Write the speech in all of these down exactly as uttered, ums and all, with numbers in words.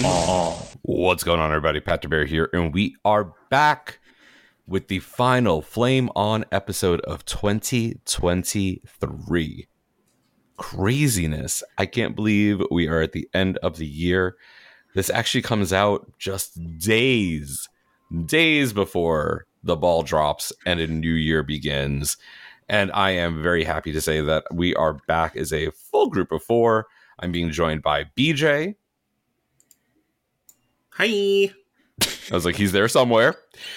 What's going on, everybody? Pat DeBear here, and we are back with the final Flame On episode of twenty twenty-three. Craziness. I can't believe we are at the end of the year. This actually comes out just days, days before the ball drops and a new year begins. And I am very happy to say that we are back as a full group of four. I'm being joined by B J. Hi. I was like, he's there somewhere.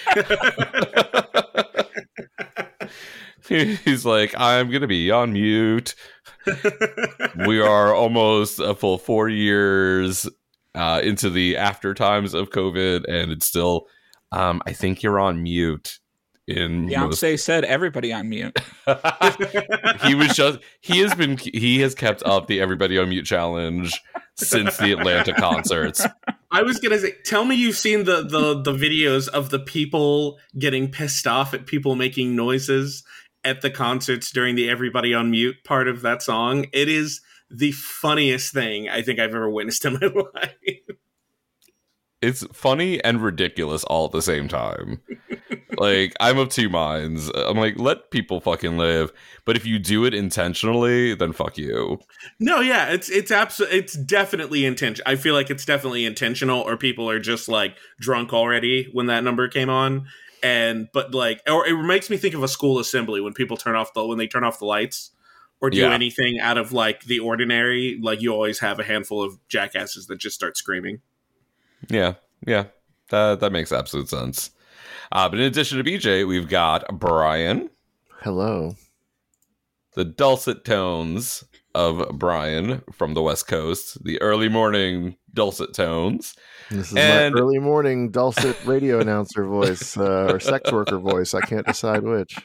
He's like, I'm going to be on mute. We are almost a full four years uh, into the after times of COVID, and it's still, um, I think you're on mute. In Beyonce most... said everybody on mute. He was just, he has been, he has kept up the everybody on mute challenge since the Atlanta concerts. I was gonna say, tell me you've seen the, the the videos of the people getting pissed off at people making noises at the concerts during the everybody on mute part of that song. It is the funniest thing I think I've ever witnessed in my life. It's funny and ridiculous all at the same time. Like, I'm of two minds. I'm like, let people fucking live. But if you do it intentionally, then fuck you. No, yeah, it's it's absolutely, it's definitely intentional. I feel like it's definitely intentional, or people are just like drunk already when that number came on. And but like, or it makes me think of a school assembly when people turn off the when they turn off the lights or do yeah. anything out of like the ordinary. Like, you always have a handful of jackasses that just start screaming. Yeah, yeah, that that makes absolute sense. Uh, but in addition to B J, we've got Brian. Hello. The dulcet tones of Brian from the West Coast. The early morning dulcet tones. This is and... my early morning dulcet radio announcer voice, uh, or sex worker voice. I can't decide which.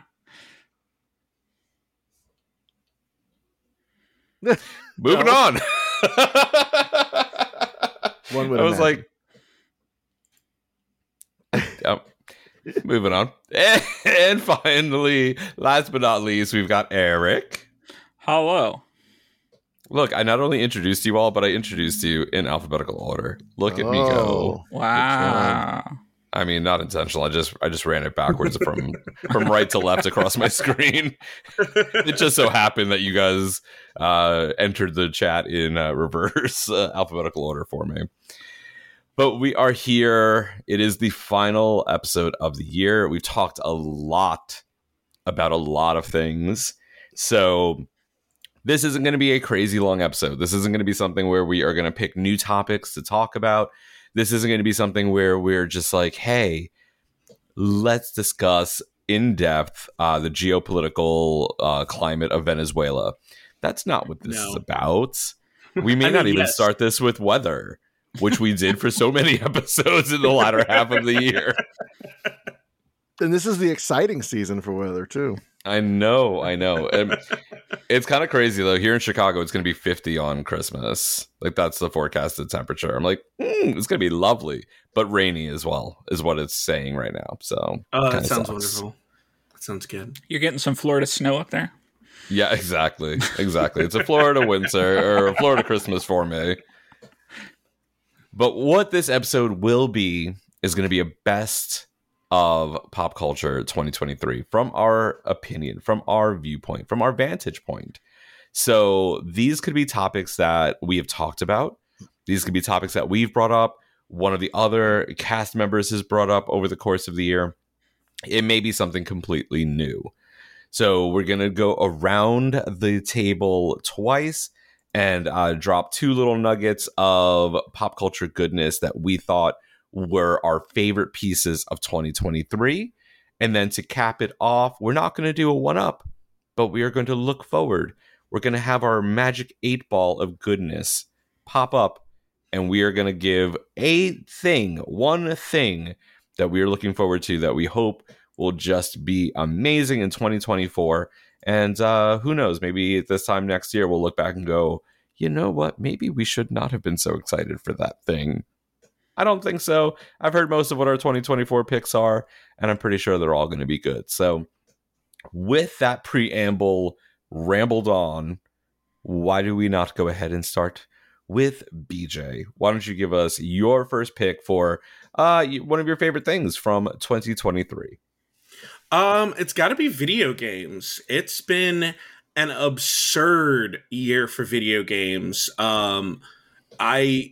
Moving no. on. One would I was imagine. like, um, moving on. And, and finally, last but not least, we've got Eric. Hello. Look, I not only introduced you all, but I introduced you in alphabetical order. Look at oh, me go. Wow. I mean, not intentional. I just I just ran it backwards from from right to left across my screen. It just so happened that you guys uh, entered the chat in uh, reverse uh, alphabetical order for me. But we are here. It is the final episode of the year. We've talked a lot about a lot of things. So this isn't going to be a crazy long episode. This isn't going to be something where we are going to pick new topics to talk about. This isn't going to be something where we're just like, hey, let's discuss in depth uh, the geopolitical uh, climate of Venezuela. That's not what this no. is about. We may I not mean, even yes. start this with weather, which we did for so many episodes in the latter half of the year. And this is the exciting season for weather, too. I know, I know. And it's kind of crazy, though. Here in Chicago, it's going to be fifty on Christmas. Like, that's the forecasted temperature. I'm like, mm, it's going to be lovely, but rainy as well, is what it's saying right now. So, oh, that sounds sucks. wonderful. That sounds good. You're getting some Florida snow up there? Yeah, exactly. Exactly. It's a Florida winter or a Florida Christmas for me. But what this episode will be is going to be a best of pop culture twenty twenty-three from our opinion, from our viewpoint, from our vantage point. So these could be topics that we have talked about. These could be topics that we've brought up. One of the other cast members has brought up over the course of the year. It may be something completely new. So we're going to go around the table twice and uh, drop two little nuggets of pop culture goodness that we thought were our favorite pieces of twenty twenty-three. And then to cap it off, we're not going to do a one-up, but we are going to look forward. We're going to have our magic eight ball of goodness pop up, and we are going to give a thing, one thing that we are looking forward to that we hope will just be amazing in twenty twenty-four. And uh, who knows, maybe this time next year we'll look back and go, you know what, maybe we should not have been so excited for that thing. I don't think so. I've heard most of what our twenty twenty-four picks are, and I'm pretty sure they're all going to be good. So with that preamble rambled on, why do we not go ahead and start with B J. Why don't you give us your first pick for uh, one of your favorite things from twenty twenty-three? Um, it's got to be video games. It's been an absurd year for video games. Um, I,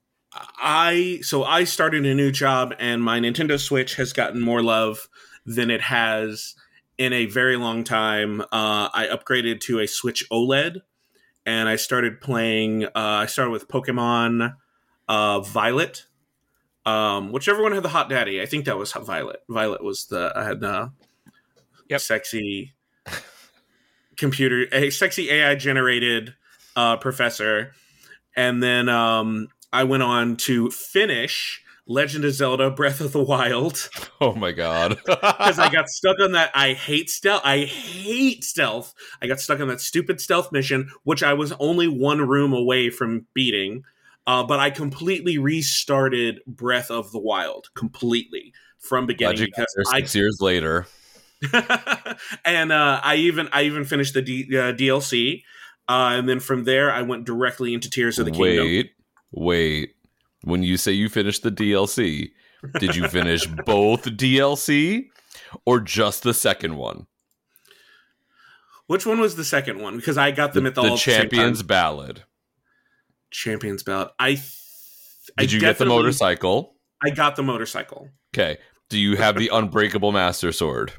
I, so I started a new job, and my Nintendo Switch has gotten more love than it has in a very long time. Uh, I upgraded to a Switch OLED, and I started playing. Uh, I started with Pokemon uh, Violet. Um, whichever one had the hot daddy. I think that was Violet. Violet was the I had the Yep. sexy computer, a sexy A I generated uh, professor, and then um, I went on to finish Legend of Zelda: Breath of the Wild Oh my god! because I got stuck on that. I hate stealth. I hate stealth. I got stuck on that stupid stealth mission, which I was only one room away from beating. Uh, but I completely restarted Breath of the Wild completely from beginning Glad you got because there I six years later. and uh, I even I even finished the D, uh, D L C, uh, and then from there I went directly into Tears of the Kingdom. Wait, wait. When you say you finished the D L C, did you finish both D L C or just the second one? Which one was the second one? Because I got them The, at the, the all at the same Champions time. Ballad. Champions Ballad. I th- Did I you get the definitely- motorcycle? I got the motorcycle. Okay. Do you have the Unbreakable Master Sword?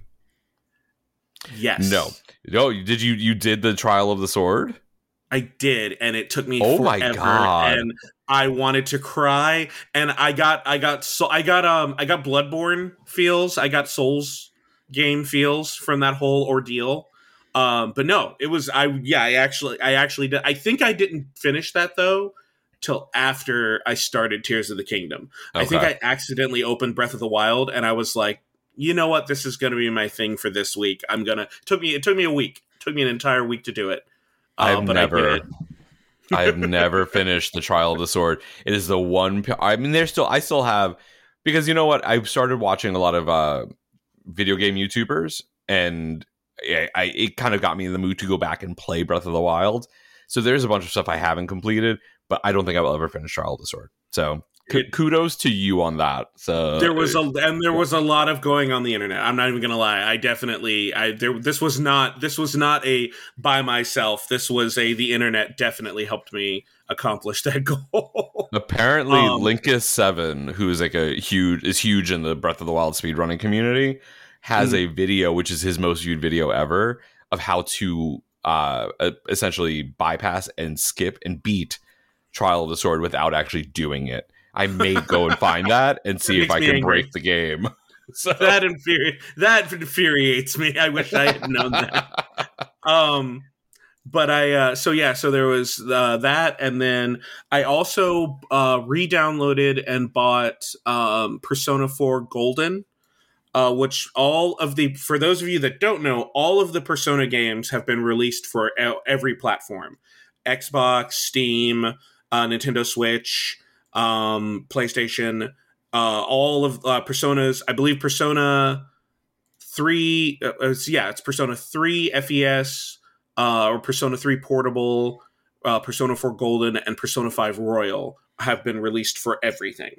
Yes. No. No. Did you? You did the Trial of the Sword? I did, and it took me Oh my forever, God. and I wanted to cry, and I got, I got, so I got, um, I got Bloodborne feels, I got Souls game feels from that whole ordeal, um, but no, it was, I, yeah, I actually, I actually did. I think I didn't finish that though till after I started Tears of the Kingdom. I think Okay. I accidentally opened Breath of the Wild, and I was like, you know what, this is going to be my thing for this week. I'm gonna. It took me, it took me a week. It took me an entire week to do it. Uh, I've but I did never, it. I've never finished the Trial of the Sword. It is the one. p- I mean, there's still, I still have, because you know what? I've started watching a lot of uh, video game YouTubers, and I, I it kind of got me in the mood to go back and play Breath of the Wild. So there's a bunch of stuff I haven't completed, but I don't think I will ever finish Trial of the Sword. So k- It- kudos to you on that. So There was a and there was a lot of going on the internet. I'm not even gonna lie. I definitely I there this was not this was not a by myself. This was a the internet definitely helped me accomplish that goal. apparently Um, Linkus Seven, who is like a huge is huge in the Breath of the Wild speedrunning community, has Mhm. a video which is his most viewed video ever of how to uh uh, essentially bypass and skip and beat Trial of the Sword without actually doing it. I may go and find that and see if makes I me can angry. break the game. So that infuri- that infuriates me. I wish I had known that. Um but I uh so yeah, so there was uh, that, and then I also uh re-downloaded and bought um Persona four Golden. Uh, which all of the, for those of you that don't know, all of the Persona games have been released for e- every platform: Xbox, Steam, uh, Nintendo Switch, um, PlayStation. Uh, all of uh, Personas, I believe Persona three, uh, it's, yeah, it's Persona three F E S, uh, or Persona three Portable, uh, Persona four Golden, and Persona five Royal have been released for everything.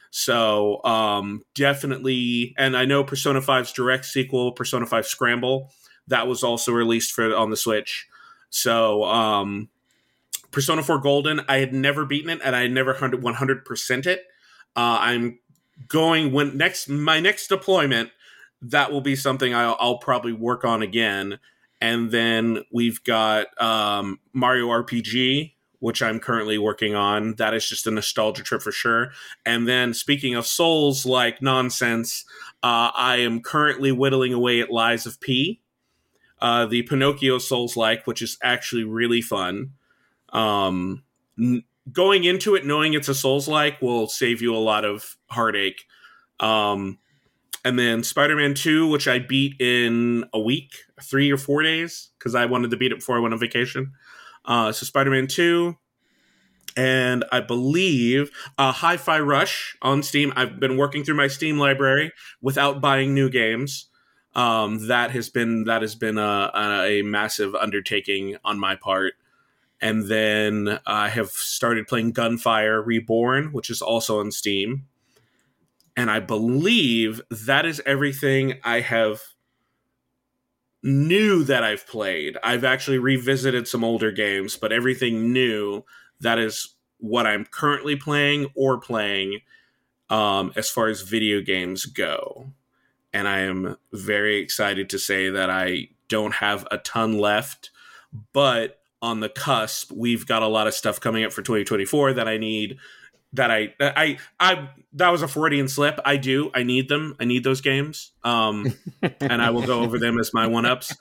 So um, definitely, and I know Persona five's direct sequel, Persona five Scramble, that was also released for on the Switch. So um, Persona four Golden, I had never beaten it, and I had never one hundred percent it. Uh, I'm going when next my next deployment, that will be something I'll, I'll probably work on again. And then we've got um, Mario R P G, which I'm currently working on. That is just a nostalgia trip for sure. And then speaking of Souls like nonsense, uh, I am currently whittling away at Lies of P, uh, the Pinocchio Souls like, which is actually really fun. Um, n- going into it knowing it's a Souls like will save you a lot of heartache. Um, and then Spider-Man two, which I beat in a week, three or four days, because I wanted to beat it before I went on vacation. Uh, so Spider-Man two, and I believe uh, Hi-Fi Rush on Steam. I've been working through my Steam library without buying new games. Um, that has been that has been a, a, a massive undertaking on my part. And then I have started playing Gunfire Reborn, which is also on Steam. And I believe that is everything I have new that I've played. I've actually revisited some older games, but everything new, that is what I'm currently playing or playing um, as far as video games go. And I am very excited to say that I don't have a ton left, but on the cusp, we've got a lot of stuff coming up for twenty twenty-four that I need. That I, I, I, that was a Freudian slip. I do. I need them. I need those games. Um, and I will go over them as my one ups.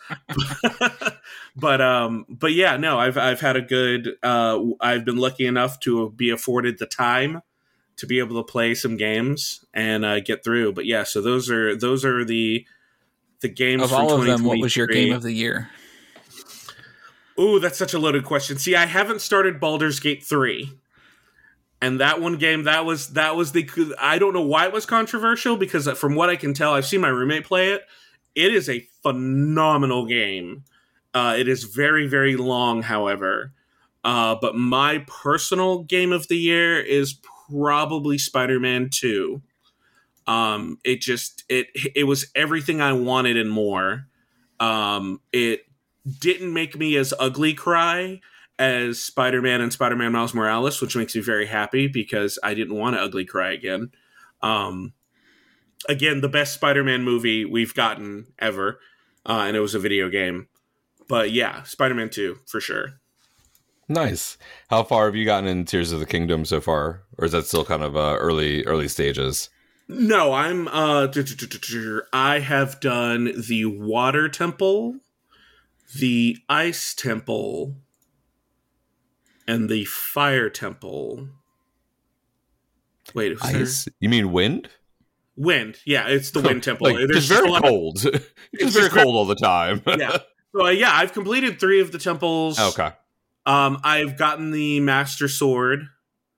but, um, but yeah, no, I've, I've had a good, uh, I've been lucky enough to be afforded the time to be able to play some games and uh, get through. But yeah, so those are, those are the, the games Of for all of them, what was your twenty twenty-three. game of the year? Ooh, that's such a loaded question. See, I haven't started Baldur's Gate three. And that one game, that was that was the. I don't know why it was controversial, because from what I can tell, I've seen my roommate play it. It is a phenomenal game. Uh, it is very, very long, however. Uh, but my personal game of the year is probably Spider-Man two. Um, it just it it was everything I wanted and more. Um, it didn't make me as ugly cry as Spider-Man and Spider-Man Miles Morales, which makes me very happy because I didn't want to ugly cry again. Um, again, the best Spider-Man movie we've gotten ever, uh, and it was a video game. But yeah, Spider-Man two, for sure. Nice. How far have you gotten in Tears of the Kingdom so far? Or is that still kind of uh, early early stages? No, I'm... Uh, I have done the Water Temple, the Ice Temple, and the Fire Temple. Wait, is there... Ice? You mean wind? Wind, yeah, it's the Wind Temple. Like, There's it's very a lot- cold. It's, It's very just very- cold all the time. Yeah. So uh, yeah, I've completed three of the temples. Okay. Um, I've gotten the Master Sword,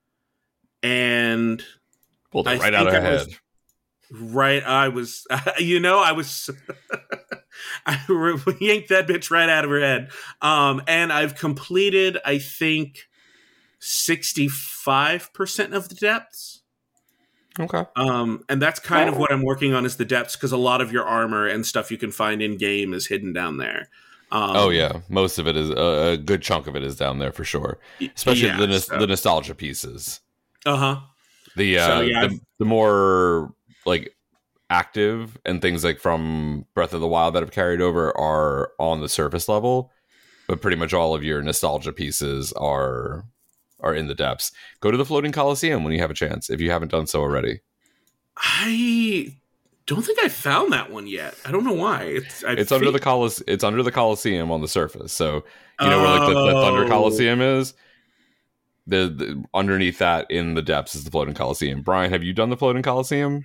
and Pulled it I right out of think her I head. was- right, I was, you know, I was, I yanked that bitch right out of her head. Um, and I've completed, I think, sixty-five percent of the depths. Okay. Um, and that's kind of what I'm working on, is the depths, because a lot of your armor and stuff you can find in game is hidden down there. Um, Oh yeah, most of it is uh, a good chunk of it is down there for sure. Especially yeah, the nos- so- the nostalgia pieces. Uh huh. The uh, So, yeah, the, I've- the more like active and things like from Breath of the Wild that have carried over are on the surface level, but pretty much all of your nostalgia pieces are are in the depths. Go to the Floating Coliseum when you have a chance, if you haven't done so already. I don't think I found that one yet. I don't know why. It's I It's under think- the Colis- It's under the Coliseum on the surface. So you know where like the, the Thunder Oh. Coliseum is. The, the underneath that in the depths is the Floating Coliseum. Brian, have you done the Floating Coliseum?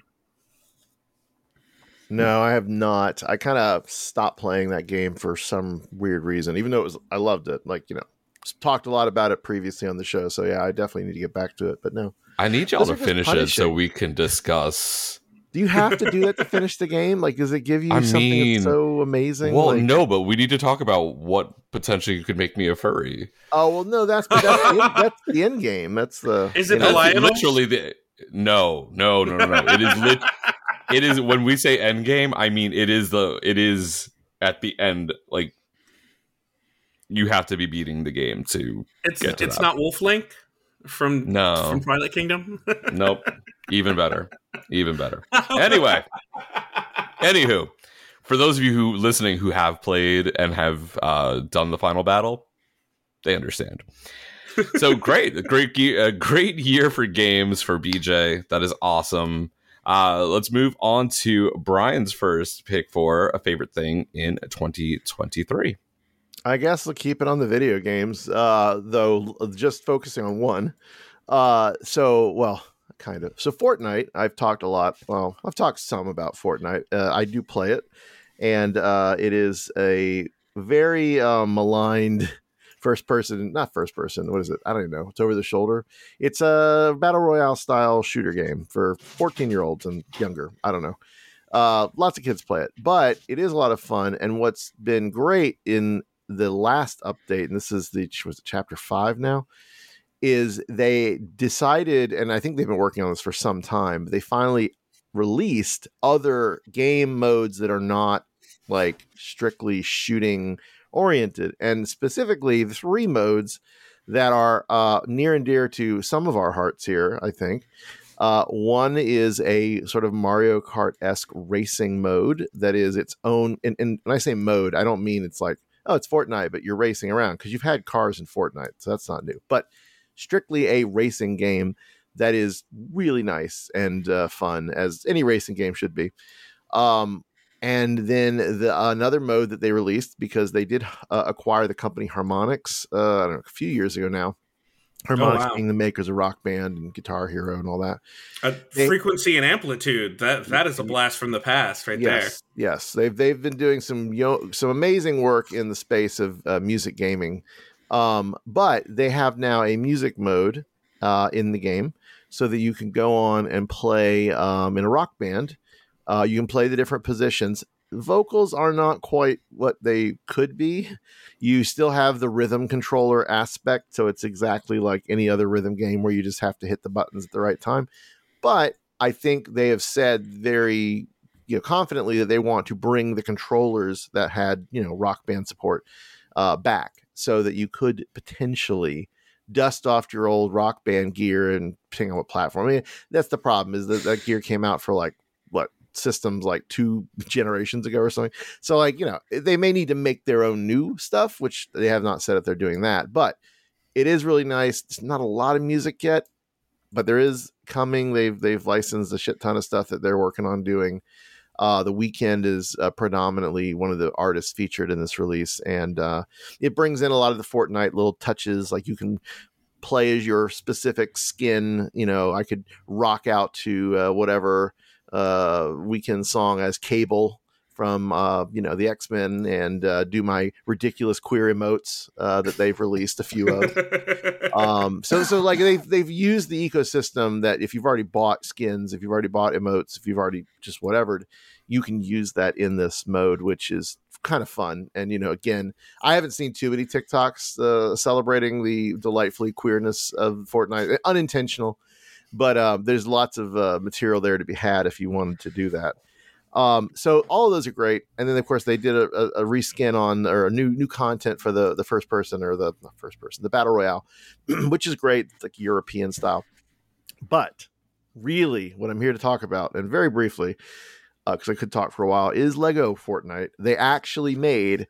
No, I have not. I kind of stopped playing that game for some weird reason, even though it was, I loved it. Like, you know, talked a lot about it previously on the show. So yeah, I definitely need to get back to it, but no. I need y'all Those to are just finish it so punishing. we can discuss. Do you have to do that to finish the game? Like, does it give you I something mean, that's so amazing? Well, Like, no, but we need to talk about what potentially could make me a furry. oh, well, no, that's, but that's, the, end, that's the end game. That's the. Is you it know, the That's Lionels? literally the no, no, no, no, no. It is lit. It is when we say end game. I mean, it is the. It is at the end. Like you have to be beating the game to. It's Get to it's that. not Wolf Link from No. from Twilight Kingdom. Nope. Even better. Even better. Anyway. Anywho, for those of you who listening who have played and have uh, done the final battle, they understand. So great, a great, ge- a great year for games for B J. That is awesome. Uh, let's move on to Brian's first pick for a favorite thing in twenty twenty-three. I guess we'll keep it on the video games, uh, though, just focusing on one. Uh, so, well, kind of. So Fortnite, I've talked a lot. Well, I've talked some about Fortnite. Uh, I do play it, and uh, it is a very uh, maligned first person, not first person. What is it? I don't even know. It's over the shoulder. It's a battle royale style shooter game for fourteen year olds and younger. I don't know. Uh, lots of kids play it, but it is a lot of fun. And what's been great in the last update, and this is the was it chapter five now, is they decided, and I think they've been working on this for some time, but they finally released other game modes that are not like strictly shooting oriented, and specifically three modes that are uh, near and dear to some of our hearts here, I think. Uh, one is a sort of Mario Kart-esque racing mode that is its own, and, and when I say mode, I don't mean it's like, oh, it's Fortnite, but you're racing around, because you've had cars in Fortnite, so that's not new. But strictly a racing game that is really nice and uh, fun, as any racing game should be. Um, and then the another mode that they released, because they did uh, acquire the company Harmonix uh, I don't know, a few years ago now. Harmonix Oh, wow. being the makers of Rock Band and Guitar Hero and all that. Uh, They- frequency and amplitude. That that is a blast from the past, right yes, yes, they've they've been doing some yo- some amazing work in the space of uh, music gaming, um, but they have now a music mode uh, in the game, so that you can go on and play um, in a rock band. Uh, you can play the different positions. Vocals are not quite what they could be. You still have the rhythm controller aspect, so it's exactly like any other rhythm game where you just have to hit the buttons at the right time. But I think they have said very, you know, confidently that they want to bring the controllers that had, you know, Rock Band support uh, back, so that you could potentially dust off your old Rock Band gear and depending on what platform. I mean, that's the problem, is that that gear came out for like what systems like two generations ago or something. So like, you know, they may need to make their own new stuff, which they have not said if they're doing that, but it is really nice. It's not a lot of music yet, but there is coming. They've they've licensed a shit ton of stuff that they're working on doing. Uh, the Weeknd is uh, predominantly one of the artists featured in this release, and uh, it brings in a lot of the Fortnite little touches. Like you can play as your specific skin. You know, I could rock out to uh, whatever uh, Weeknd song as Cable from uh, you know the X-Men, and uh, do my ridiculous queer emotes uh, that they've released a few of. there. um so so like they've they've used the ecosystem that if you've already bought skins, if you've already bought emotes, if you've already just whatever, you can use that in this mode, which is kind of fun. And you know, again, I haven't seen too many TikToks uh, celebrating the delightfully queerness of Fortnite, unintentional, but um there's lots of uh, material there to be had if you wanted to do that. Um, so all of those are great, and then of course they did a, a, a reskin on, or a new new content for the the first person, or the not first person, the battle royale, which is great. It's like European style. But really, what I'm here to talk about, and very briefly, because uh, I could talk for a while, is Lego Fortnite. They actually made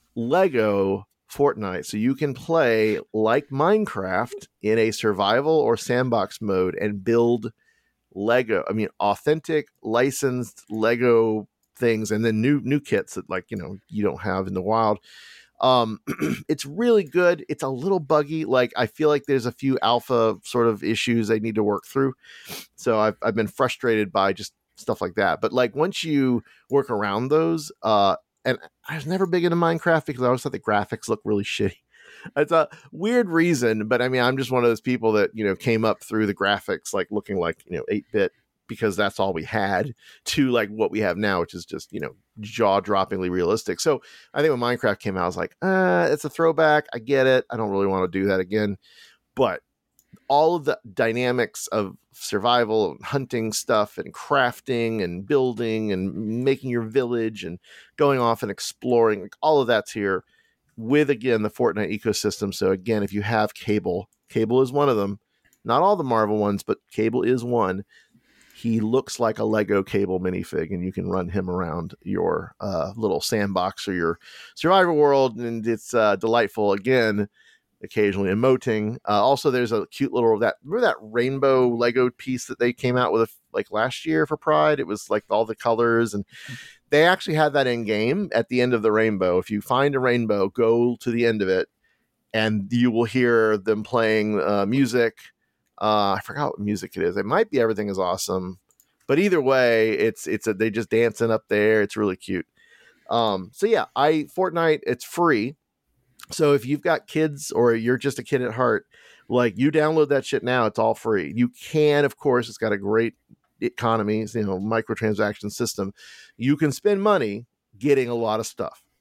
Lego Fortnite, so you can play like Minecraft in a survival or sandbox mode and build Lego, I mean, authentic licensed Lego things, and then new new kits that, like, you know, you don't have in the wild. Um, it's really good. It's a little buggy. Like, I feel like there's a few alpha sort of issues they need to work through. So I've I've been frustrated by just stuff like that. But like once you work around those, uh, and I was never big into Minecraft because I always thought the graphics look really shitty. It's a weird reason, but I mean, I'm just one of those people that, you know, came up through the graphics, like looking like, you know, eight bit, because that's all we had, to like what we have now, which is just, you know, jaw droppingly realistic. So I think when Minecraft came out, I was like, uh, it's a throwback. I get it. I don't really want to do that again. But all of the dynamics of survival and hunting stuff and crafting and building and making your village and going off and exploring, like all of that's here with, again, the Fortnite ecosystem. So again, if you have Cable, Cable is one of them, not all the Marvel ones, but Cable is one. He looks like a Lego Cable minifig, and you can run him around your uh, little sandbox or your survival world, and it's uh, delightful. Again, occasionally emoting. Uh, also, there's a cute little that remember that rainbow Lego piece that they came out with a, like last year for Pride. It was like all the colors, and they actually had that in game at the end of the rainbow. If you find a rainbow, go to the end of it, and you will hear them playing uh, music. Uh, I forgot what music it is. It might be Everything Is Awesome, but either way, it's it's a, they just dancing up there. It's really cute. Um, so yeah, I Fortnite. It's free. So if you've got kids or you're just a kid at heart, like, you download that shit now. It's all free. You can, of course, it's got a great economy, you know, microtransaction system. You can spend money getting a lot of stuff.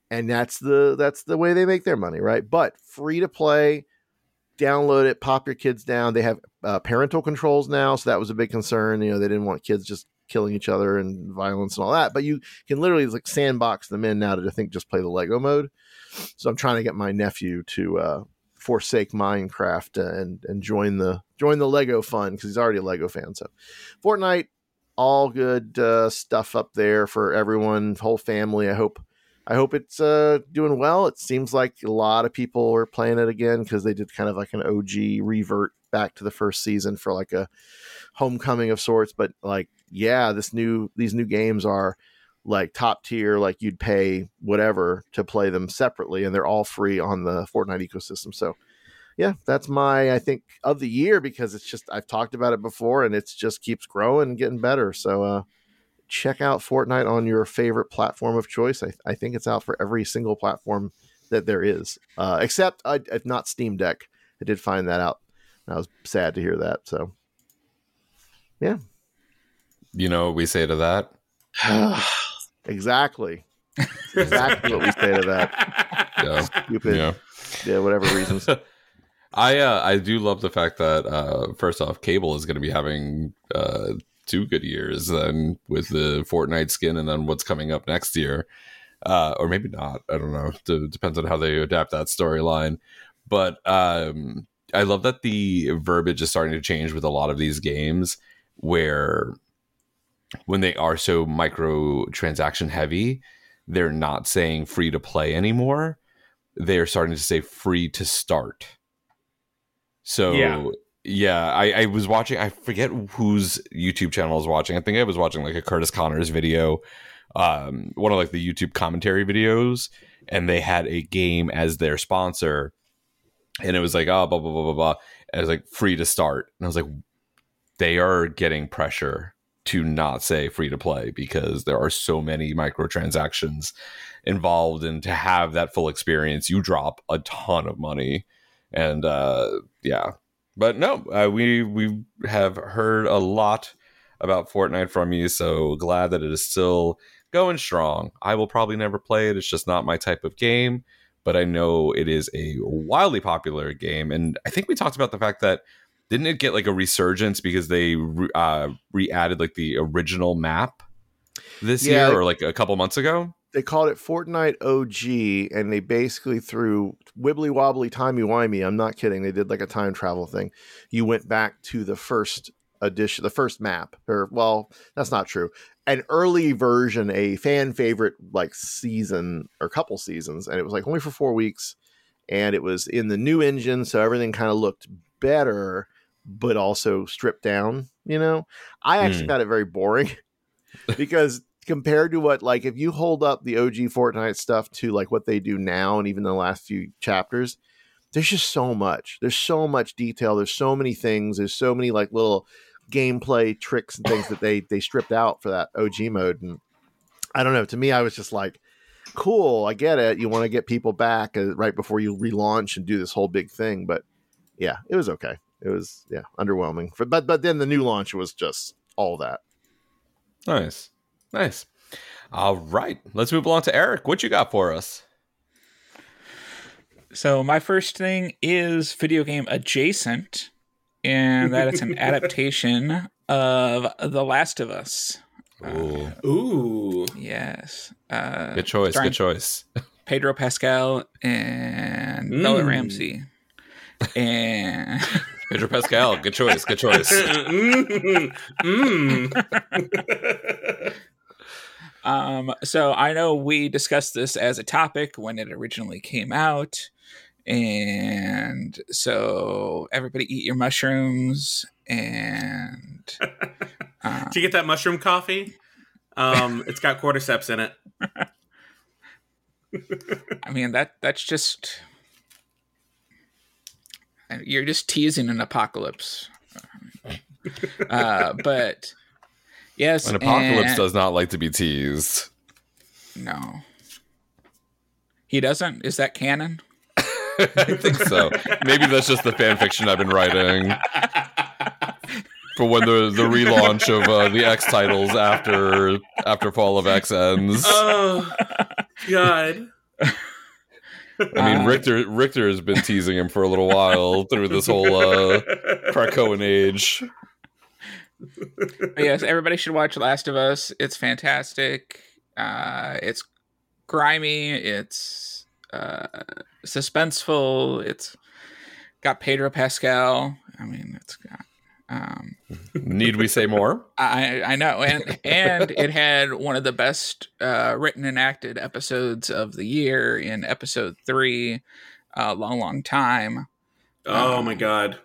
and that's the that's the way they make their money, right? But free to play, download it, pop your kids down. They have uh, parental controls now, so that was a big concern. You know, they didn't want kids just killing each other and violence and all that. But you can literally like sandbox them in now to I think just play the Lego mode. So I'm trying to get my nephew to uh, forsake Minecraft and and join the join the Lego fun because he's already a Lego fan. So Fortnite, all good uh, stuff up there for everyone, whole family. I hope I hope it's uh, doing well. It seems like a lot of people are playing it again because they did kind of like an O G revert back to the first season for like a homecoming of sorts. But like, yeah, this new these new games are like top tier. Like you'd pay whatever to play them separately, and they're all free on the Fortnite ecosystem. So yeah, that's my I think of the year because it's just I've talked about it before, and it's just keeps growing and getting better. So uh, check out Fortnite on your favorite platform of choice. I, I think it's out for every single platform that there is, uh, except uh, if not Steam Deck. I did find that out. I was sad to hear that. So, yeah. You know what we say to that? Exactly. Exactly what we say to that. Yeah. Stupid. Yeah. Yeah, whatever reasons. I uh, I do love the fact that uh, first off, Cable is going to be having uh, two good years then with the Fortnite skin, and then what's coming up next year, uh, or maybe not. I don't know. It depends on how they adapt that storyline. But um, I love that the verbiage is starting to change with a lot of these games, where when they are so micro transaction heavy, they're not saying free to play anymore. They're starting to say free to start. So yeah, yeah I, I was watching, I forget whose YouTube channel I was watching. I think I was watching like a Curtis Connors video, um, one of like the YouTube commentary videos, and they had a game as their sponsor, and it was like, oh, blah, blah, blah, blah, blah. And it was like free to start. And I was like, they are getting pressure to not say free to play because there are so many microtransactions involved, and to have that full experience, you drop a ton of money. And uh, yeah, but no, uh, we we have heard a lot about Fortnite from you, so glad that it is still going strong. I will probably never play it; it's just not my type of game. But I know it is a wildly popular game, and I think we talked about the fact that didn't it get like a resurgence because they re- uh, re-added like the original map this Yeah. year or like a couple months ago. They called it Fortnite O G, and they basically threw wibbly wobbly timey wimey. I'm not kidding. They did like a time travel thing. You went back to the first edition, the first map, or well, that's not true. An early version, a fan favorite like season or couple seasons, and it was like only for four weeks, and it was in the new engine, so everything kind of looked better, but also stripped down. You know, I actually Mm. found it very boring because. Compared to what, like, if you hold up the O G Fortnite stuff to like what they do now, and even the last few chapters, there's just so much. There's so much detail. There's so many things. There's so many like little gameplay tricks and things that they they stripped out for that O G mode. And I don't know. To me, I was just like, cool. I get it. You want to get people back uh, right before you relaunch and do this whole big thing. But yeah, it was okay. It was yeah underwhelming. For, but but then the new launch was just all that. Nice. Nice. All right. Let's move along to Eric. What you got for us? So my first thing is video game adjacent, and that it's an adaptation of The Last of Us. Ooh. Ooh. Yes. Uh, Good choice. starring Good choice. Pedro Pascal and Mm. Bella Ramsey. And Pedro Pascal. Good choice. Good choice. mm. Mm. Um, so I know we discussed this as a topic when it originally came out, and so everybody eat your mushrooms. And uh, Did you get that mushroom coffee? Um, it's got cordyceps in it. I mean that that's just you're just teasing an apocalypse. Uh, but yes, An apocalypse and- does not like to be teased. No. He doesn't? Is that canon? I think so. Maybe that's just the fan fiction I've been writing for when the the relaunch of uh, the X titles after after Fall of X ends. Oh, God. I mean, Uh, Richter Richter has been teasing him for a little while through this whole uh, Krakoan age. Yes, everybody should watch Last of Us. It's fantastic. Uh, it's grimy. It's uh, suspenseful. It's got Pedro Pascal. I mean, it's got. Um, Need we say more? I I know, and and it had one of the best uh, written and acted episodes of the year in episode three, a long, long time. Oh Um, my god.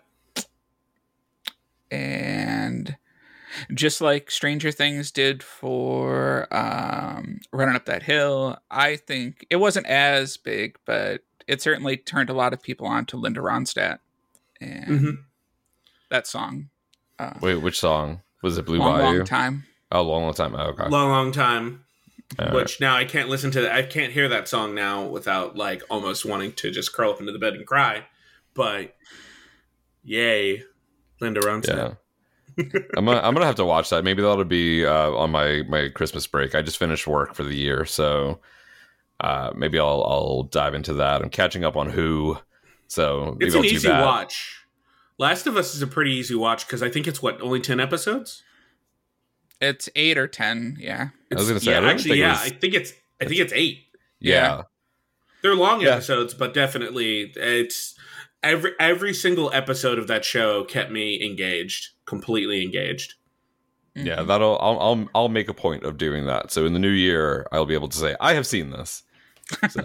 And just like Stranger Things did for um, Running Up That Hill, I think it wasn't as big, but it certainly turned a lot of people on to Linda Ronstadt and Mm-hmm. that song. Uh, Wait, which song was it? Blue long, Bayou. long time. Oh, long, long time. Oh, okay. Long, long time. All Which now I can't listen to that. I can't hear that song now without like almost wanting to just curl up into the bed and cry. But yay, Linda Ronstadt. Yeah. I'm gonna, I'm gonna have to watch that. Maybe that'll be uh, on my, my Christmas break. I just finished work for the year, so uh, maybe I'll I'll dive into that. I'm catching up on Who, so maybe It's I'll an do easy that. watch. Last of Us is a pretty easy watch because I think it's what only ten episodes. It's eight or ten, yeah. I was It's- gonna say, I yeah, don't actually, think it yeah, was- I think it's I think it's eight. Yeah. Yeah. They're long Yeah. episodes, but definitely it's every every single episode of that show kept me engaged, completely engaged. Yeah, Mhm. that'll I'll, I'll I'll make a point of doing that. So in the new year, I'll be able to say I have seen this. So,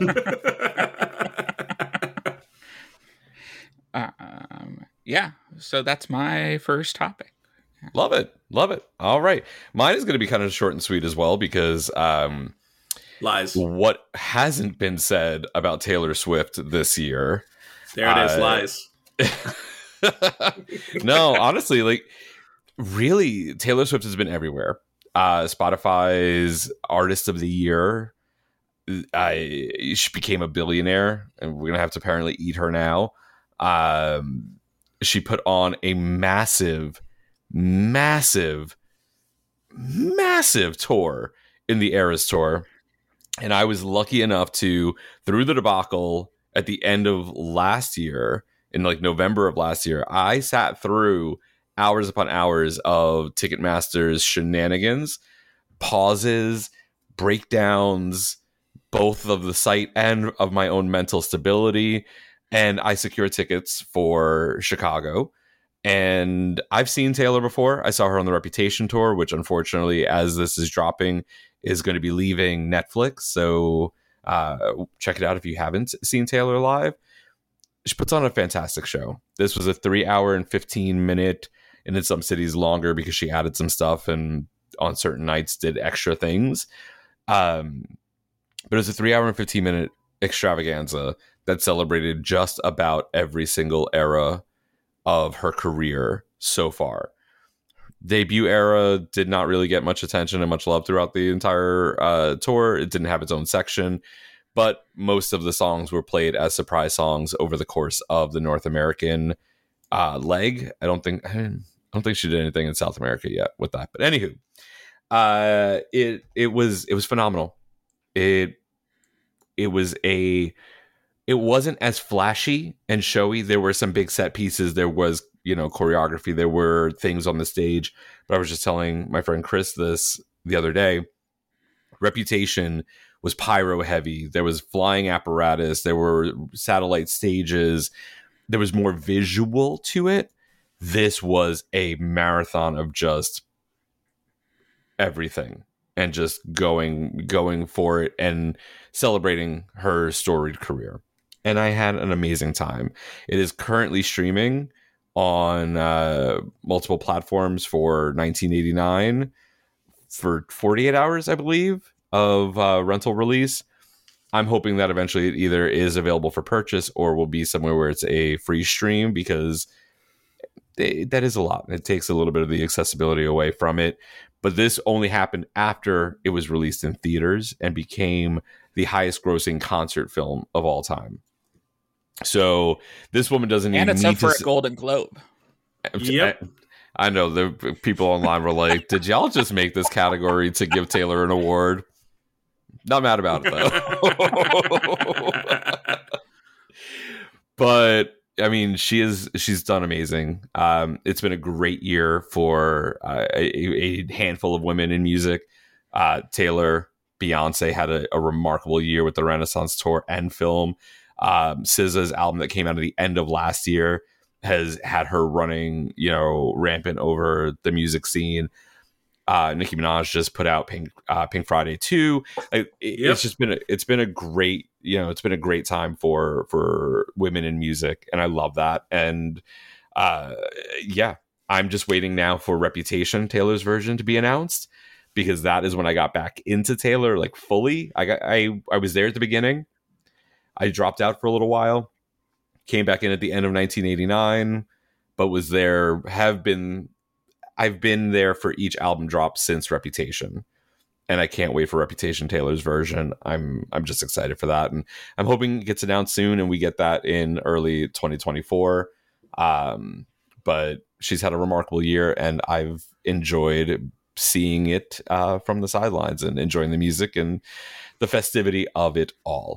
Um, yeah, so that's my first topic. love it, love it. All right, mine is going to be kind of short and sweet as well because um, Lies. what hasn't been said about Taylor Swift this year. There it is. Uh, Lies. No, honestly, like really, Taylor Swift has been everywhere. Uh, Spotify's Artist of the Year. I she became a billionaire, and we're gonna have to apparently eat her now. Um, she put on a massive, massive, massive tour in the Eras Tour, and I was lucky enough to, through the debacle at the end of last year, in like November of last year, I sat through hours upon hours of Ticketmaster's shenanigans, pauses, breakdowns, both of the site and of my own mental stability. And I secured tickets for Chicago. And I've seen Taylor before. I saw her on the Reputation tour, which unfortunately, as this is dropping, is going to be leaving Netflix. So uh, check it out if you haven't seen Taylor live. She puts on a fantastic show. This was a three hour and fifteen minute, and in some cities longer because she added some stuff and on certain nights did extra things. Um, but it was a three hour and fifteen minute extravaganza that celebrated just about every single era of her career so far. Debut era did not really get much attention and much love throughout the entire uh, tour. It didn't have its own section, but most of the songs were played as surprise songs over the course of the North American uh, leg. I don't think I don't think she did anything in South America yet with that. But anywho, uh, it it was it was phenomenal. It it was a it wasn't as flashy and showy. There were some big set pieces. There was, you know, choreography. There were things on the stage. But I was just telling my friend Chris this the other day. Reputation was pyro heavy. There was flying apparatus. There were satellite stages. There was more visual to it. This was a marathon of just everything and just going going for it and celebrating her storied career. And I had an amazing time. It is currently streaming on uh, multiple platforms for nineteen eighty-nine for forty-eight hours, I believe, of uh, rental release. I'm hoping that eventually it either is available for purchase or will be somewhere where it's a free stream, because they, that is a lot. It takes a little bit of the accessibility away from it. But this only happened after it was released in theaters and became the highest grossing concert film of all time. So this woman doesn't And even it's need up for to a Golden Globe. Yep. I, I know the people online were like, did y'all just make this category to give Taylor an award? Not mad about it though. But I mean, she is she's done amazing. Um, it's been a great year for uh, a, a handful of women in music. Uh, Taylor, Beyonce had a, a remarkable year with the Renaissance tour and film. Um, S Z A's album that came out at the end of last year has had her running, you know, rampant over the music scene. Uh, Nicki Minaj just put out Pink uh, Pink Friday two. Like, it, Yep. It's just been a, it's been a great you know it's been a great time for for women in music, and I love that. And uh, yeah, I'm just waiting now for Reputation, Taylor's version, to be announced, because that is when I got back into Taylor like fully. I got I I was there at the beginning. I dropped out for a little while, came back in at the end of nineteen eighty-nine, but was there have been. I've been there for each album drop since Reputation, and I can't wait for Reputation, Taylor's version. I'm I'm just excited for that, and I'm hoping it gets announced soon and we get that in early twenty twenty-four. Um, but she's had a remarkable year, and I've enjoyed seeing it uh, from the sidelines and enjoying the music and the festivity of it all.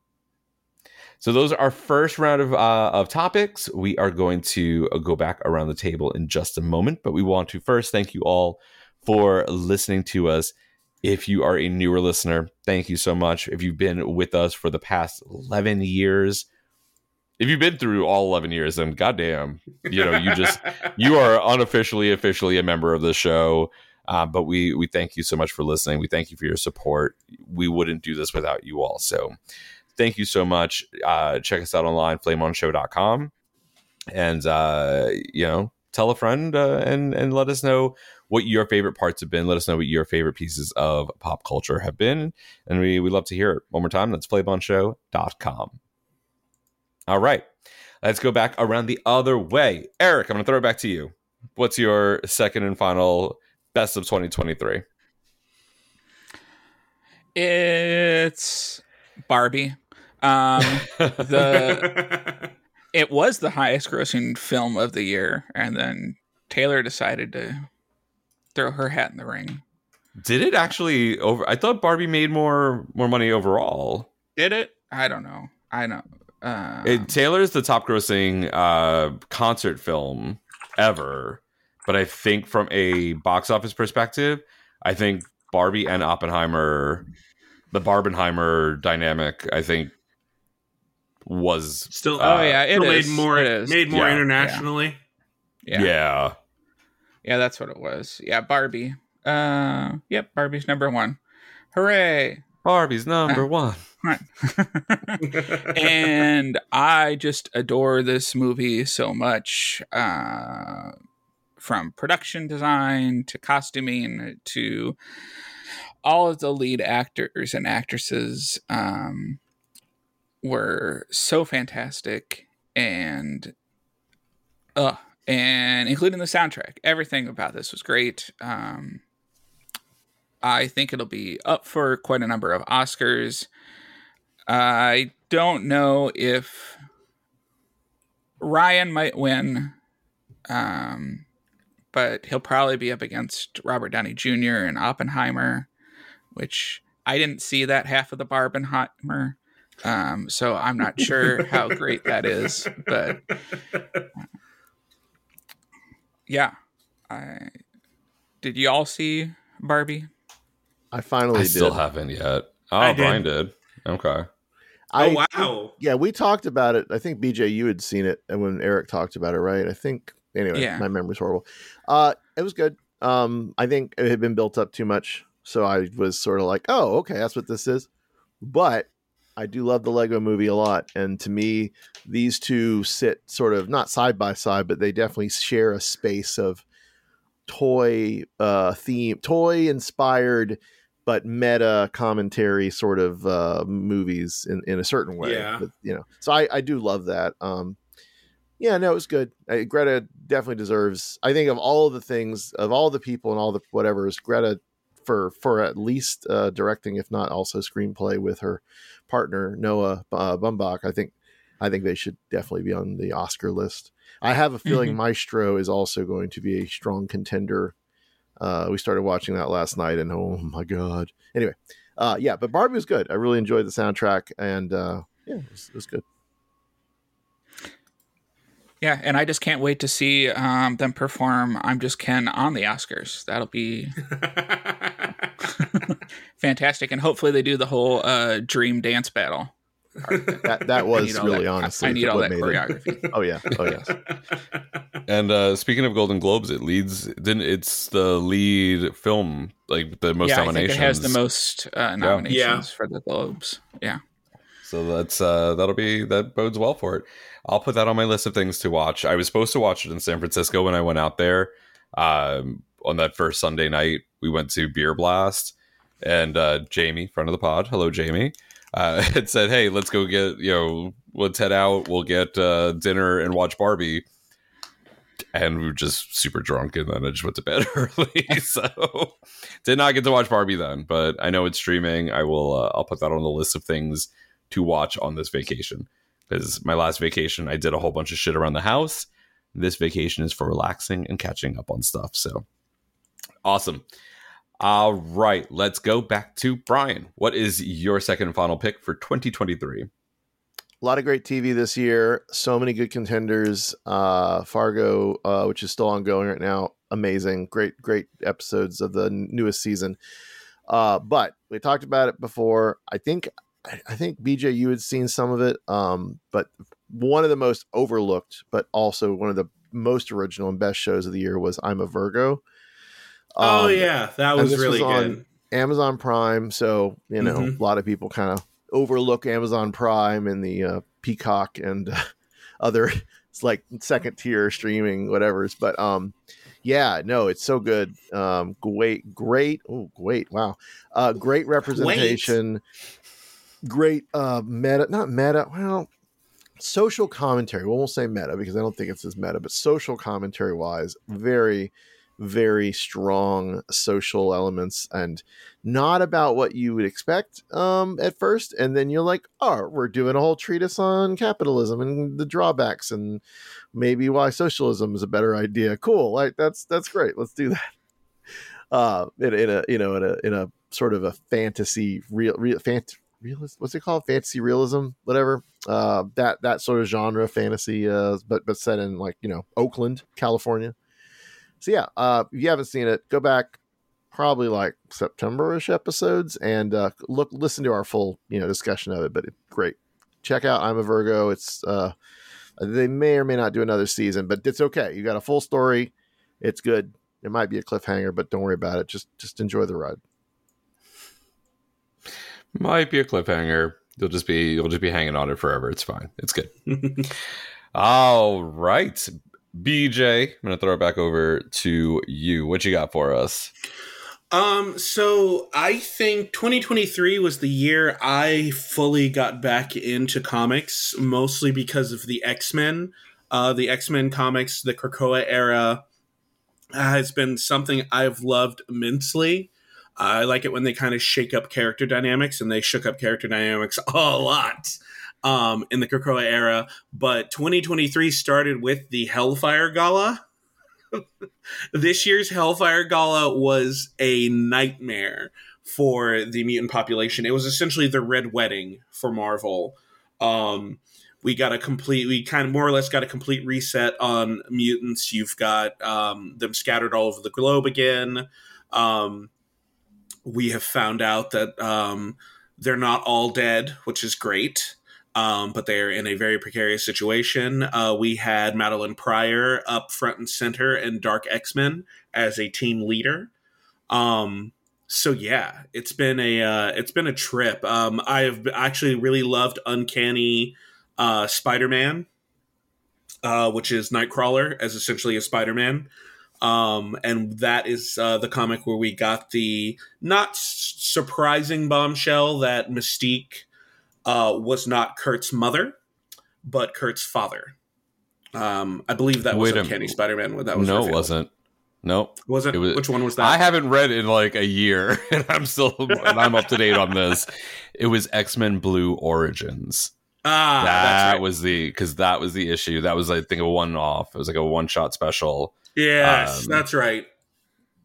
So those are our first round of uh, of topics. We are going to go back around the table in just a moment, but we want to first thank you all for listening to us. If you are a newer listener, thank you so much. If you've been with us for the past eleven years, if you've been through all eleven years, then goddamn, you know, you just you are unofficially, officially a member of the show. Uh, but we we thank you so much for listening. We thank you for your support. We wouldn't do this without you all. So thank you so much. Uh, check us out online, flame on show dot com. And, uh, you know, tell a friend uh, and, and let us know what your favorite parts have been. Let us know what your favorite pieces of pop culture have been. And we, we love to hear it. One more time, that's flame on show dot com. All right. Let's go back around the other way. Eric, I'm going to throw it back to you. What's your second and final best of twenty twenty-three? It's Barbie. Um, the it was the highest grossing film of the year, and then Taylor decided to throw her hat in the ring. Did it actually over? I thought Barbie made more more money overall. Did it? I don't know. I know. Uh, It, Taylor's the top grossing uh, concert film ever, but I think from a box office perspective, I think Barbie and Oppenheimer, the Barbenheimer dynamic, I think was Still, uh, oh yeah, it still is. made more It is. made more Yeah. internationally. Yeah. yeah. Yeah, that's what it was. Yeah, Barbie. Uh, yep, Barbie's number one. Hooray! Barbie's number one. And I just adore this movie so much. Uh, from production design to costuming to all of the lead actors and actresses um, were so fantastic, and uh, and including the soundtrack. Everything about this was great. Um, I think it'll be up for quite a number of Oscars. I don't know if Ryan might win, um, but he'll probably be up against Robert Downey Junior and Oppenheimer, which I didn't see that half of the Barbenheimer, um, so I'm not sure how great that is. But uh, yeah, I did. You all see Barbie? I finally I did. still haven't yet. Oh, I did. Brian did. Okay. I, Oh wow! Yeah, we talked about it. I think B J, you had seen it, and when Eric talked about it, right? I think anyway. Yeah. My memory's horrible. Uh, it was good. Um, I think it had been built up too much, so I was sort of like, "Oh, okay, that's what this is." But I do love the Lego Movie a lot, and to me, these two sit sort of not side by side, but they definitely share a space of toy uh, theme, toy inspired, but meta commentary sort of uh, movies in, in a certain way. Yeah. But, you know, so I, I do love that. Um, yeah, no, it was good. I, Greta definitely deserves, I think of all of the things, of all the people and all the whatever's, Greta for, for at least uh, directing, if not also screenplay with her partner, Noah uh, Baumbach. I think, I think they should definitely be on the Oscar list. I have a feeling Mhm. Maestro is also going to be a strong contender. Uh, we started watching that last night, and oh my god! Anyway, uh, yeah, but Barbie was good. I really enjoyed the soundtrack, and uh, yeah, it was, it was good. Yeah, and I just can't wait to see um, them perform I'm Just Ken on the Oscars. That'll be fantastic. And hopefully they do the whole uh, dream dance battle. That that was really that, honestly I need all that made choreography. It. Oh yeah, oh yes. And uh, speaking of Golden Globes, it leads. Didn't it's the lead film, like the most yeah, nominations? I think it has the most uh, nominations yeah. for the Globes. Yeah. So that's uh, that'll be that bodes well for it. I'll put that on my list of things to watch. I was supposed to watch it in San Francisco when I went out there um, on that first Sunday night. We went to Beer Blast, and uh, Jamie, friend of the pod, hello Jamie, uh, had said, "Hey, let's go get you know, let's head out. We'll get uh, dinner and watch Barbie." And we were just super drunk, and then I just went to bed early. So did not get to watch Barbie then, but I know it's streaming. I will. Uh, I'll put that on the list of things to watch on this vacation, because my last vacation I did a whole bunch of shit around the house. This vacation is for relaxing and catching up on stuff. So awesome. All right, let's go back to Brian. What is your second and final pick for twenty twenty-three? A lot of great T V this year. So many good contenders. Uh, Fargo, uh, which is still ongoing right now. Amazing. Great, great episodes of the newest season. Uh, but we talked about it before. I think I think B J, you had seen some of it, um, but one of the most overlooked, but also one of the most original and best shows of the year was I'm a Virgo. Um, oh yeah, that was really was good. On Amazon Prime, so you know Mm-hmm. a lot of people kind of overlook Amazon Prime and the uh, Peacock and uh, other it's like second tier streaming whatever's, but um, yeah, no, it's so good. Um, great, great, oh, great, wow, uh, great representation. Great. Great uh meta, not meta, well, social commentary. We won't say meta because I don't think it's as meta, but social commentary wise, very, very strong social elements, and not about what you would expect um at first. And then you're like, oh, we're doing a whole treatise on capitalism and the drawbacks and maybe why socialism is a better idea. Cool. Like that's that's great. Let's do that. Uh in, in a you know in a in a sort of a fantasy real real fant Realist, what's it called? Fantasy realism, whatever. Uh, that that sort of genre, fantasy, uh, but but set in like you know Oakland, California. So yeah, uh, if you haven't seen it, go back, probably like September-ish episodes, and uh, look, listen to our full you know discussion of it. But it's great. Check out I'm a Virgo. It's uh, they may or may not do another season, but it's okay. You got a full story. It's good. It might be a cliffhanger, but don't worry about it. Just just enjoy the ride. Might be a cliffhanger. You'll just be you'll just be hanging on it forever. It's fine. It's good. All right, B J, I'm gonna throw it back over to you. What you got for us? Um, so I think twenty twenty-three was the year I fully got back into comics, mostly because of the X-Men. Uh, the X-Men comics, the Krakoa era, has been something I've loved immensely. I like it when they kind of shake up character dynamics, and they shook up character dynamics a lot um, in the Krakoa era. But twenty twenty-three started with the Hellfire Gala. This year's Hellfire Gala was a nightmare for the mutant population. It was essentially the Red Wedding for Marvel. Um, we got a complete, we kind of more or less got a complete reset on mutants. You've got um, them scattered all over the globe again. Um, We have found out that um, they're not all dead, which is great, um, but they're in a very precarious situation. Uh, we had Madeline Pryor up front and center in Dark X-Men as a team leader. Um, so yeah, it's been a uh, it's been a trip. Um, I have actually really loved Uncanny uh, Spider-Man, uh, which is Nightcrawler as essentially a Spider-Man. Um, and that is uh, the comic where we got the not s- surprising bombshell that Mystique uh, was not Kurt's mother, but Kurt's father. Um, I believe that was Wait a Uncanny minute. Spider-Man when that was No, it revealed. wasn't. Nope. Was it? It was- Which one was that? I haven't read in like a year, and I'm still and I'm up to date on this. It was X-Men Blue Origins. ah, that that's right. was the because that was the issue. That was I think a one-off. It was like a one-shot special. Yes, um, that's right.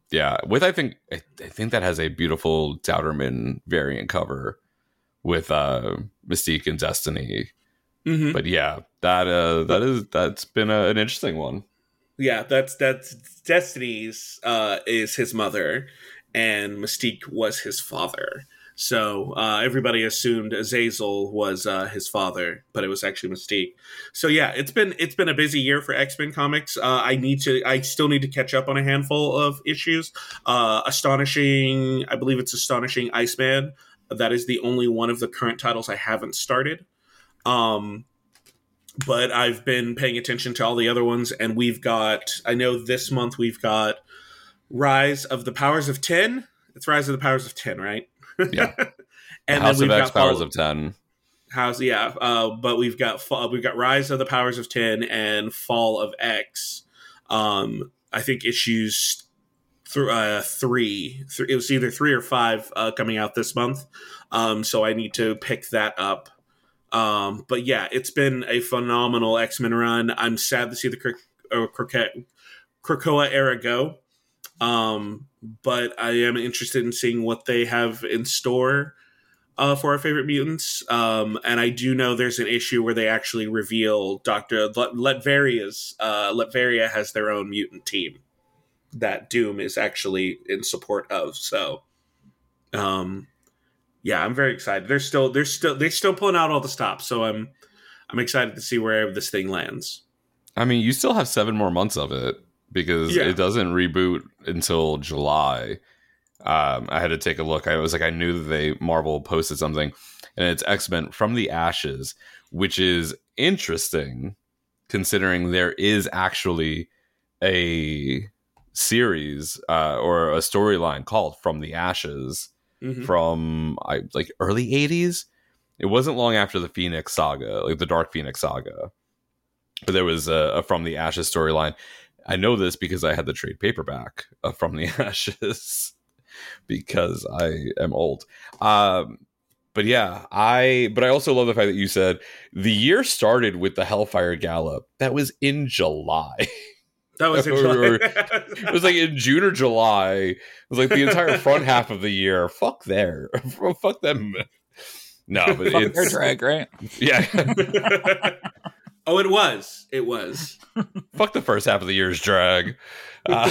yeah, with I think I, I think that has a beautiful Dowderman variant cover with uh, Mystique and Destiny. Mm-hmm. But yeah, that uh, that is that's been a, an interesting one. Yeah, that's that's Destiny's uh, is his mother, and Mystique was his father. So uh, everybody assumed Azazel was uh, his father, but it was actually Mystique. So yeah, it's been it's been a busy year for X-Men comics. Uh, I need to I still need to catch up on a handful of issues. Uh, Astonishing, I believe it's Astonishing Iceman. That is the only one of the current titles I haven't started. Um, but I've been paying attention to all the other ones, and we've got. I know this month we've got Rise of the Powers of Ten. It's Rise of the Powers of Ten, right? Yeah, and House then of we've X, got Powers Fall- of Ten. House, yeah, uh, but we've got we've got Rise of the Powers of Ten and Fall of X. Um, I think issues th- uh, three, th- it was either three or five uh, coming out this month. Um, so I need to pick that up. Um, but yeah, it's been a phenomenal X-Men run. I'm sad to see the Krak- uh, Krakoa Krakoa era go. Um, but I am interested in seeing what they have in store uh, for our favorite mutants. Um, and I do know there's an issue where they actually reveal Doctor Let- Letveria's uh, Letveria has their own mutant team that Doom is actually in support of. So, um, yeah, I'm very excited. They're still they're still they're still pulling out all the stops. So I'm I'm excited to see where this thing lands. I mean, you still have seven more months of it because Yeah. it doesn't reboot until July. Um, I had to take a look. I was like, I knew that they Marvel posted something, and it's X-Men from the Ashes, which is interesting considering there is actually a series uh, or a storyline called From the Ashes Mhm. from I like early eighties. It wasn't long after the Phoenix saga, like the Dark Phoenix saga, but there was a, a From the Ashes storyline. I know this because I had the trade paperback of From the Ashes because I am old. Um, but yeah, I but I also love the fact that you said the year started with the Hellfire Gala. That was in July. That was in Or- July. It was like in June or July. It was like the entire front half of the year. Fuck there. Fuck them. No, but Fuck their it's drag, right? yeah. Oh, it was. It was. Fuck the first half of the year's drag. Uh,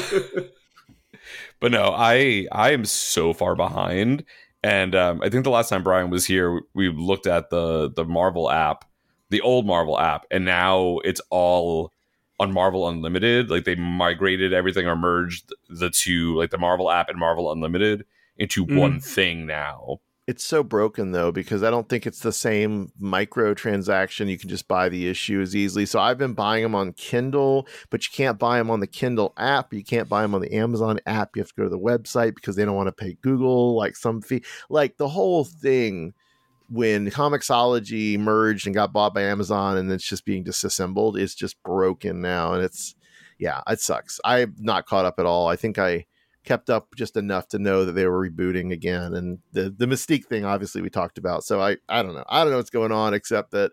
but no, I I am so far behind, and um, I think the last time Brian was here, we looked at the the Marvel app, the old Marvel app, and now it's all on Marvel Unlimited. Like they migrated everything or merged the two, like the Marvel app and Marvel Unlimited, into Mm. one thing now. It's so broken though, because I don't think it's the same micro transaction. You can just buy the issue as easily. So I've been buying them on Kindle, but you can't buy them on the Kindle app. You can't buy them on the Amazon app. You have to go to the website because they don't want to pay Google like some fee. Like the whole thing when Comixology merged and got bought by Amazon and it's just being disassembled, it's just broken now. And it's, yeah, it sucks. I'm not caught up at all. I think I kept up just enough to know that they were rebooting again, and the the Mystique thing obviously we talked about. So I I don't know I don't know what's going on, except that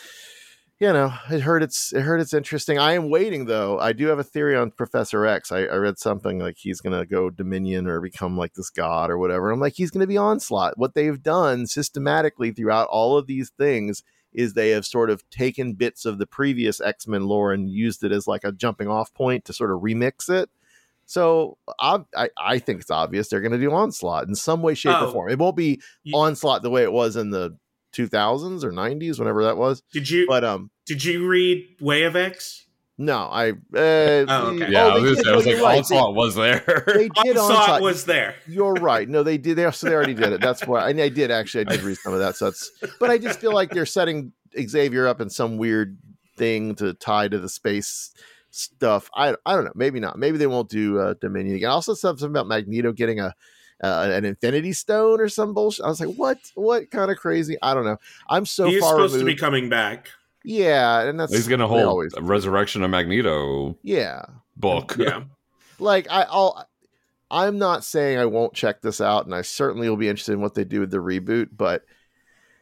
you know it heard it's it heard it's interesting. I am waiting though. I do have a theory on Professor X. I, I read something like he's gonna go Dominion or become like this god or whatever. I'm like, he's gonna be Onslaught. What they've done systematically throughout all of these things is they have sort of taken bits of the previous X-Men lore and used it as like a jumping off point to sort of remix it. So I, I I think it's obvious they're going to do Onslaught in some way, shape, Oh. or form. It won't be You- Onslaught the way it was in the two thousands or nineties, whenever that was. Did you But um, did you read Way of X? no, I. Uh, Oh, okay. Yeah, I they was, did- gonna say, I was no, like, you're right. Onslaught was there. They, they did Onslaught Onslaught. was there. You're right. No, they did. They, so they already did it. That's why I, I did actually. I did read some of that. So that's. But I just feel like they're setting Xavier up in some weird thing to tie to the space stuff. I I don't know. Maybe not. Maybe they won't do uh, Dominion again. Also, something about Magneto getting a uh, an Infinity Stone or some bullshit. I was like, what? What kind of crazy? I don't know. I'm so he is far supposed removed. to be coming back. Yeah, and that's He's gonna they hold always. a Resurrection of Magneto Yeah, book. Yeah. like I, I'll. I'm not saying I won't check this out, and I certainly will be interested in what they do with the reboot. But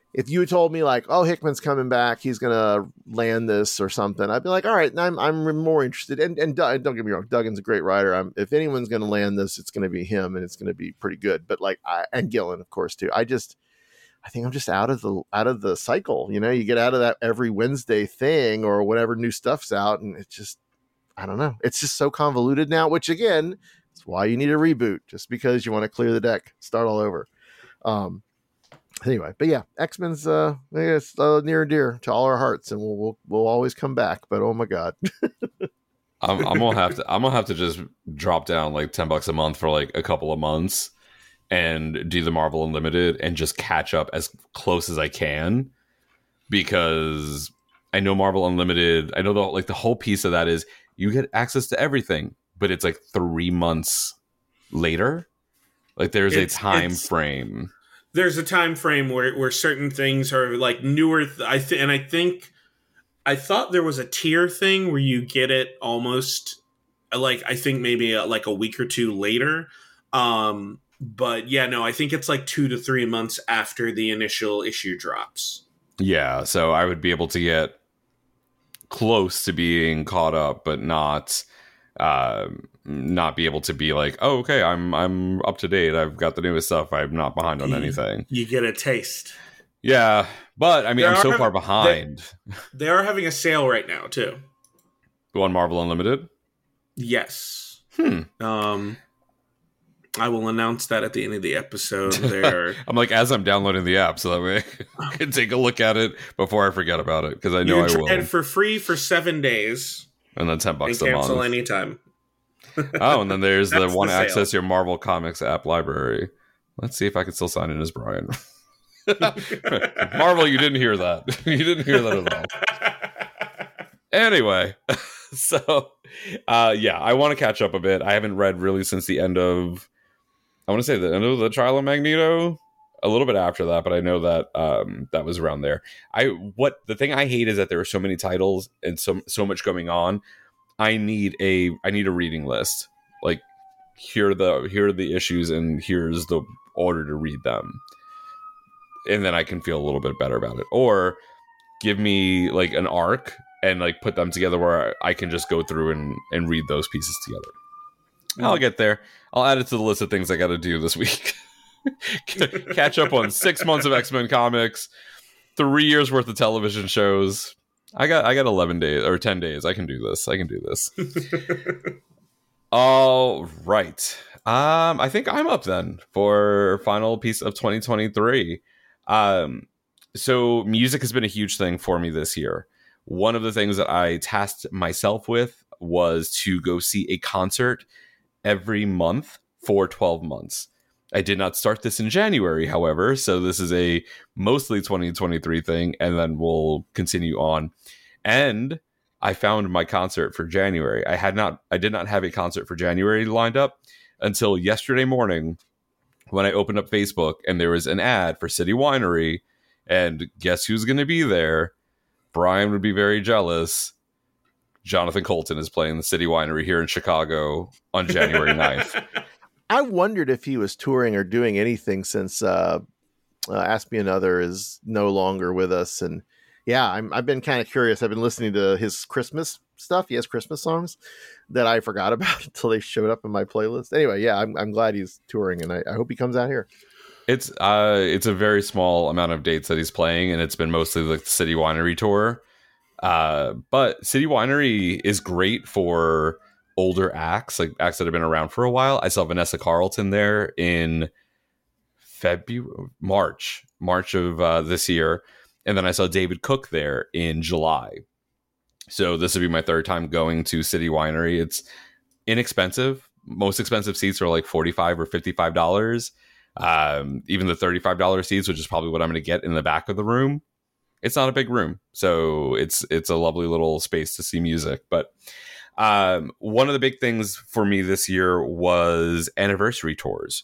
if you told me like, oh, Hickman's coming back, he's gonna land this or something, I'd be like, all right, I'm I'm more interested. And and Doug, don't get me wrong, Duggan's a great writer. I'm, if anyone's gonna land this, it's gonna be him, and it's gonna be pretty good. But like, I, and Gillen, of course, too. I just, I think I'm just out of the out of the cycle. You know, you get out of that every Wednesday thing or whatever new stuff's out, and it's just, I don't know. It's just so convoluted now. Which again, is why you need a reboot, just because you want to clear the deck, start all over. Um. Anyway, but yeah, X-Men's uh, it's uh, near and dear to all our hearts, and we'll we'll, we'll always come back. But oh my god, I'm, I'm gonna have to I'm gonna have to just drop down like ten bucks a month for like a couple of months and do the Marvel Unlimited and just catch up as close as I can, because I know Marvel Unlimited. I know the like the whole piece of that is you get access to everything, but it's like three months later. Like there's it's, a time frame. There's a time frame where, where certain things are like newer. Th- I th- and I think I thought there was a tier thing where you get it almost like I think maybe a, like a week or two later. Um, but yeah, no, I think it's like two to three months after the initial issue drops. Yeah, so I would be able to get close to being caught up, but not. Uh, not be able to be like, oh, okay, I'm I'm up to date. I've got the newest stuff. I'm not behind on anything. You get a taste. Yeah, but I mean, They I'm so are- far behind. They are having a sale right now too. On Marvel Unlimited? Yes. Hmm. Um, I will announce that at the end of the episode. There, I'm like, as I'm downloading the app, so that way I can take a look at it before I forget about it, because I know you I can will. try it for free for seven days And then ten and bucks a month. cancel anytime. Oh, and then there's the That's one the sale. access your Marvel Comics app library. Let's see if I can still sign in as Brian. Marvel, you didn't hear that. You didn't hear that at all. Anyway, so uh, yeah, I want to catch up a bit. I haven't read really since the end of, I want to say the end of the Trial of Magneto. A little bit after that, but I know that um, that was around there. I what the thing I hate is that there are so many titles and so so much going on. I need a I need a reading list. Like here are the here are the issues and here's the order to read them, and then I can feel a little bit better about it. Or give me like an arc and like put them together where I can just go through and and read those pieces together. Mm. I'll get there. I'll add it to the list of things I got to do this week. Catch up on six months of X-Men comics, three years worth of television shows. I got I got eleven days or ten days. I can do this. I can do this. All right. Um, I think I'm up then for final piece of twenty twenty-three. Um, so music has been a huge thing for me this year. One of the things that I tasked myself with was to go see a concert every month for twelve months. I did not start this in January, however, so this is a mostly twenty twenty-three thing, and then we'll continue on. And I found my concert for January. I had not, I did not have a concert for January lined up until yesterday morning when I opened up Facebook and there was an ad for City Winery, and guess who's going to be there? Brian would be very jealous. Jonathan Colton is playing the City Winery here in Chicago on January ninth. I wondered if he was touring or doing anything since uh, uh, Ask Me Another is no longer with us. And yeah, I'm, I've been kind of curious. I've been listening to his Christmas stuff. He has Christmas songs that I forgot about until they showed up in my playlist. Anyway, yeah, I'm, I'm glad he's touring, and I, I hope he comes out here. It's uh, it's a very small amount of dates that he's playing, and it's been mostly like the City Winery tour. Uh, but City Winery is great for older acts, like acts that have been around for a while. I saw Vanessa Carlton there in February, March, March of uh, this year. And then I saw David Cook there in July. So this would be my third time going to City Winery. It's inexpensive. Most expensive seats are like forty-five dollars or fifty-five dollars. Um, even the thirty-five dollars seats, which is probably what I'm going to get in the back of the room. It's not a big room. So it's it's a lovely little space to see music. But um, one of the big things for me this year was anniversary tours.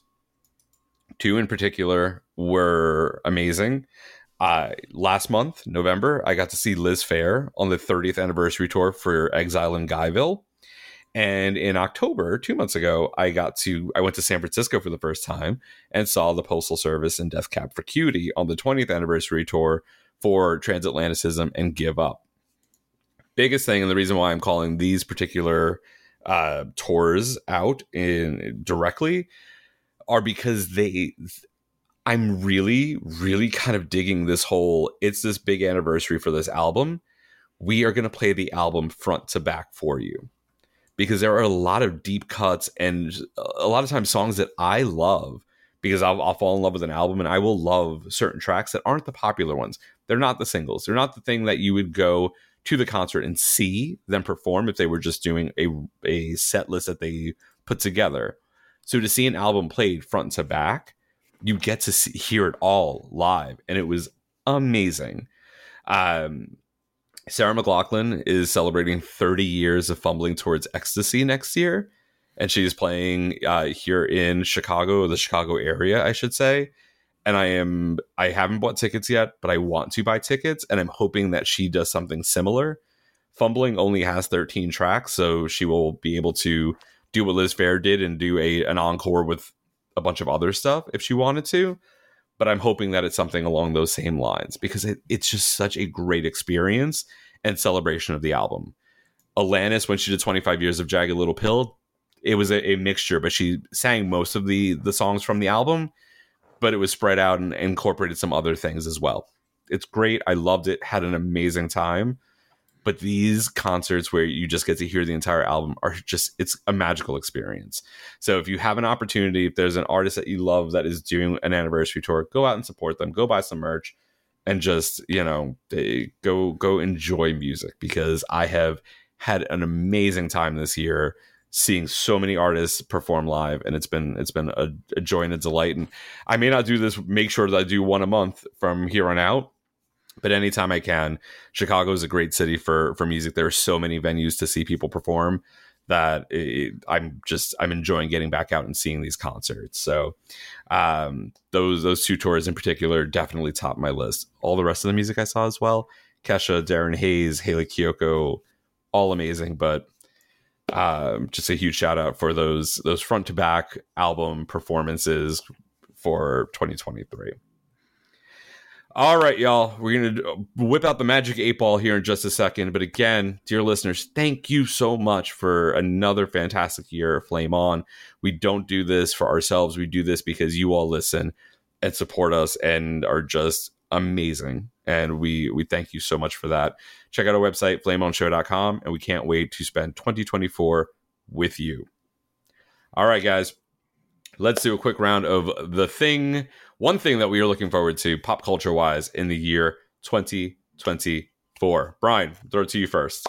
Two in particular were amazing. Uh, last month, November, I got to see Liz Phair on the thirtieth anniversary tour for Exile in Guyville. And in October, two months ago, I got to I went to San Francisco for the first time and saw the Postal Service and Death Cab for Cutie on the twentieth anniversary tour for Transatlanticism and Give Up. Biggest thing, and the reason why I'm calling these particular uh, tours out in directly are because they. I'm really, really kind of digging this whole, it's this big anniversary for this album. We are going to play the album front to back for you. Because there are a lot of deep cuts and a lot of times songs that I love because I'll, I'll fall in love with an album and I will love certain tracks that aren't the popular ones. They're not the singles. They're not the thing that you would go to the concert and see them perform if they were just doing a, a set list that they put together. So to see an album played front to back, you get to see, hear it all live, and it was amazing. Um, Sarah McLachlan is celebrating thirty years of Fumbling Towards Ecstasy next year, and she's playing uh, here in Chicago, the Chicago area, I should say. And I am I haven't bought tickets yet, but I want to buy tickets, and I'm hoping that she does something similar. Fumbling only has thirteen tracks, so she will be able to do what Liz Phair did and do a an encore with a bunch of other stuff if she wanted to, but I'm hoping that it's something along those same lines because it, it's just such a great experience and celebration of the album. Alanis, when she did twenty-five years of Jagged Little Pill, it was a, a mixture, but she sang most of the the songs from the album, but it was spread out and incorporated some other things as well. It's great. I loved it. Had an amazing time. But these concerts where you just get to hear the entire album are just, it's a magical experience. So if you have an opportunity, if there's an artist that you love that is doing an anniversary tour, go out and support them, go buy some merch and just, you know, go, go enjoy music because I have had an amazing time this year seeing so many artists perform live. And it's been, it's been a, a joy and a delight. And I may not do this, make sure that I do one a month from here on out. But anytime I can, Chicago is a great city for, for music. There are so many venues to see people perform that it, I'm just I'm enjoying getting back out and seeing these concerts. So um, those those two tours in particular definitely top my list. All the rest of the music I saw as well: Kesha, Darren Hayes, Haley Kiyoko, all amazing. But um, just a huge shout out for those those front to back album performances for twenty twenty-three. All right, y'all, we're going to whip out the magic eight ball here in just a second. But again, dear listeners, thank you so much for another fantastic year of Flame On. We don't do this for ourselves. We do this because you all listen and support us and are just amazing. And we, we thank you so much for that. Check out our website, flame on show dot com, and we can't wait to spend twenty twenty-four with you. All right, guys, let's do a quick round of the thing. One thing that we are looking forward to pop culture wise in the year twenty twenty-four. Brian, throw it to you first.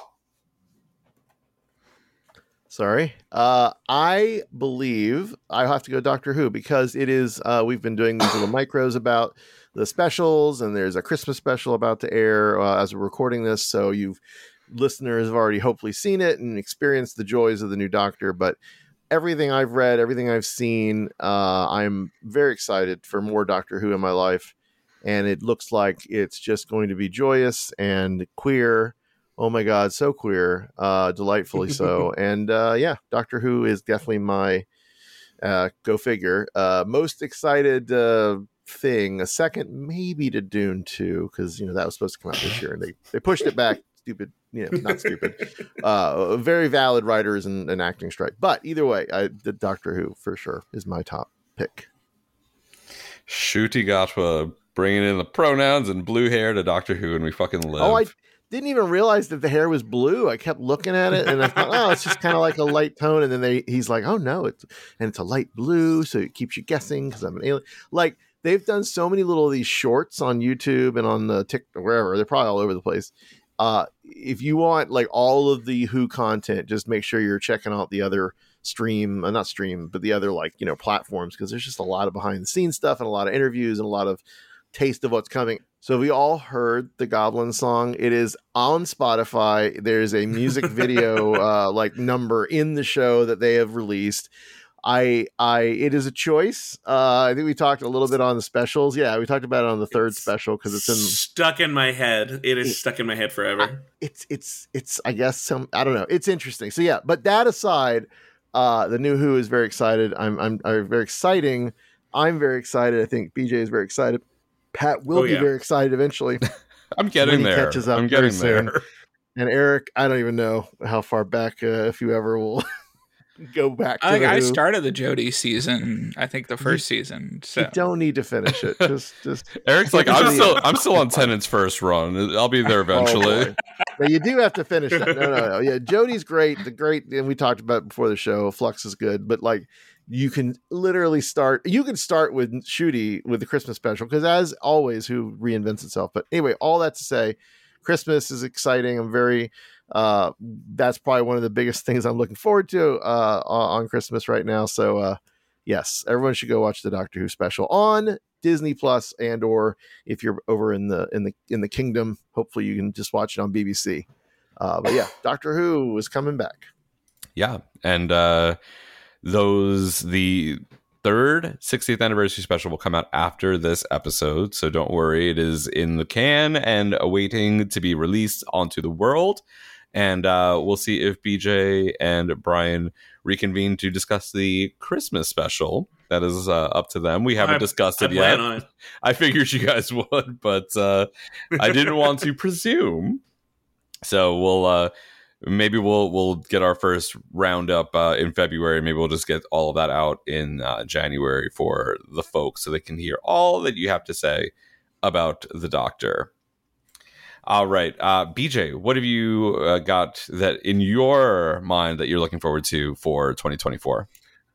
Sorry. Uh, I believe I have to go Doctor Who because it is, uh, we've been doing these little micros about the specials, and there's a Christmas special about to air uh, as we're recording this. So you've listeners have already hopefully seen it and experienced the joys of the new Doctor, but everything I've read, everything I've seen, uh, I'm very excited for more Doctor Who in my life. And it looks like it's just going to be joyous and queer. Oh my God, so queer, uh, delightfully so. And uh, yeah, Doctor Who is definitely my uh, go figure. Uh, most excited uh, thing, a second maybe to Dune two, because you know that was supposed to come out this year and they, they pushed it back. Stupid, you know, not stupid. Uh, very valid writers and, and acting strike. But either way, I, the Doctor Who for sure is my top pick. Shooty Gatwa bringing in the pronouns and blue hair to Doctor Who, and we fucking live. Oh, I didn't even realize that the hair was blue. I kept looking at it and I thought, oh, it's just kind of like a light tone. And then they, he's like, oh no, it's and it's a light blue, so it keeps you guessing because I'm an alien. Like they've done so many little of these shorts on YouTube and on the TikTok, wherever. They're probably all over the place. Uh, if you want like all of the Who content, just make sure you're checking out the other stream, uh, not stream, but the other like, you know, platforms, because there's just a lot of behind the scenes stuff and a lot of interviews and a lot of taste of what's coming. So we all heard the Goblin song. It is on Spotify. There's a music video uh, like number in the show that they have released. I, I, it is a choice. Uh, I think we talked a little bit on the specials. Yeah, we talked about it on the third It's special because it's in stuck in my head. It is It- stuck in my head forever. it's it's it's I guess some I don't know. It's interesting. So yeah, but that aside, uh the new Who is very excited. I'm I'm, I'm very exciting. I'm very excited. I think B J is very excited. Pat will Oh, be yeah. very excited eventually. I'm getting When he there. catches up I'm very getting soon. there. And Eric, I don't even know how far back uh, if you ever will go back to I, the I Who. started the Jodie season. I think the first season. So You don't need to finish it. Just just Eric's like, I'm still I'm still on Tennant's first run. I'll be there eventually. Oh, boy. But you do have to finish that. No, no, no. Yeah, Jodie's great. The great, and we talked about it before the show. Flux is good, but like you can literally start. You can start with Shooty with the Christmas special because, as always, Who reinvents itself. But anyway, all that to say, Christmas is exciting. I'm very. Uh, that's probably one of the biggest things I'm looking forward to uh, on Christmas right now. So, uh, yes, everyone should go watch the Doctor Who special on Disney Plus, and or if you're over in the in the in the kingdom, hopefully you can just watch it on B B C. Uh, but yeah, Doctor Who is coming back. Yeah, and uh, those the third sixtieth anniversary special will come out after this episode, so don't worry, it is in the can and awaiting to be released onto the world. And uh, we'll see if B J and Brian reconvene to discuss the Christmas special. That is uh, up to them. We haven't I- discussed I it plan yet. on it. I figured you guys would, but uh, I didn't want to presume. So we'll uh, maybe we'll we'll get our first roundup uh, in February. Maybe we'll just get all of that out in uh, January for the folks, so they can hear all that you have to say about the Doctor. All right, uh, B J, what have you uh, got that in your mind that you're looking forward to for twenty twenty-four?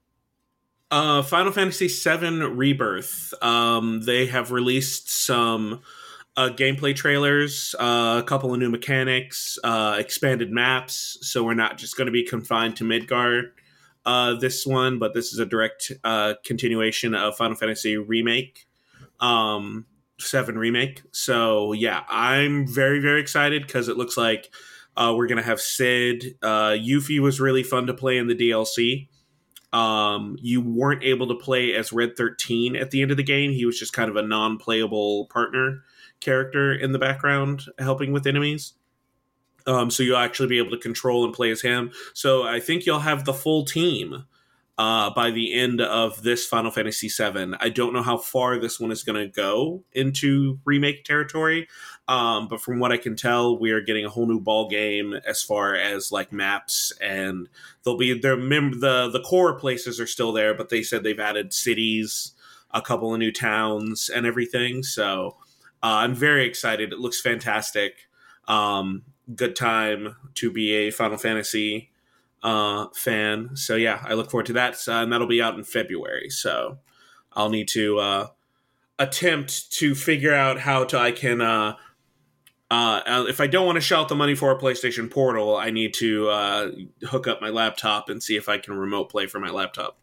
Uh, Final Fantasy seven Rebirth. Um, they have released some uh, gameplay trailers, uh, a couple of new mechanics, uh, expanded maps. So we're not just going to be confined to Midgard. Uh, this one, but this is a direct uh, continuation of Final Fantasy Remake, um, seven Remake. So yeah, I'm very very excited because it looks like uh, we're gonna have Sid. Uh, Yuffie was really fun to play in the D L C. Um, you weren't able to play as Red thirteen at the end of the game. He was just kind of a non-playable partner character in the background helping with enemies. Um, so you'll actually be able to control and play as him. So I think you'll have the full team uh, by the end of this Final Fantasy seven. I don't know how far this one is going to go into remake territory, um, but from what I can tell, we are getting a whole new ball game as far as like maps, and they'll be their mem- the the core places are still there, but they said they've added cities, a couple of new towns, and everything. So uh, I'm very excited. It looks fantastic. Um, good time to be a Final Fantasy uh, fan. So yeah, I look forward to that. Uh, and that'll be out in February. So I'll need to uh, attempt to figure out how to I can. Uh, uh, if I don't want to shell out the money for a PlayStation Portal, I need to uh, hook up my laptop and see if I can remote play from my laptop.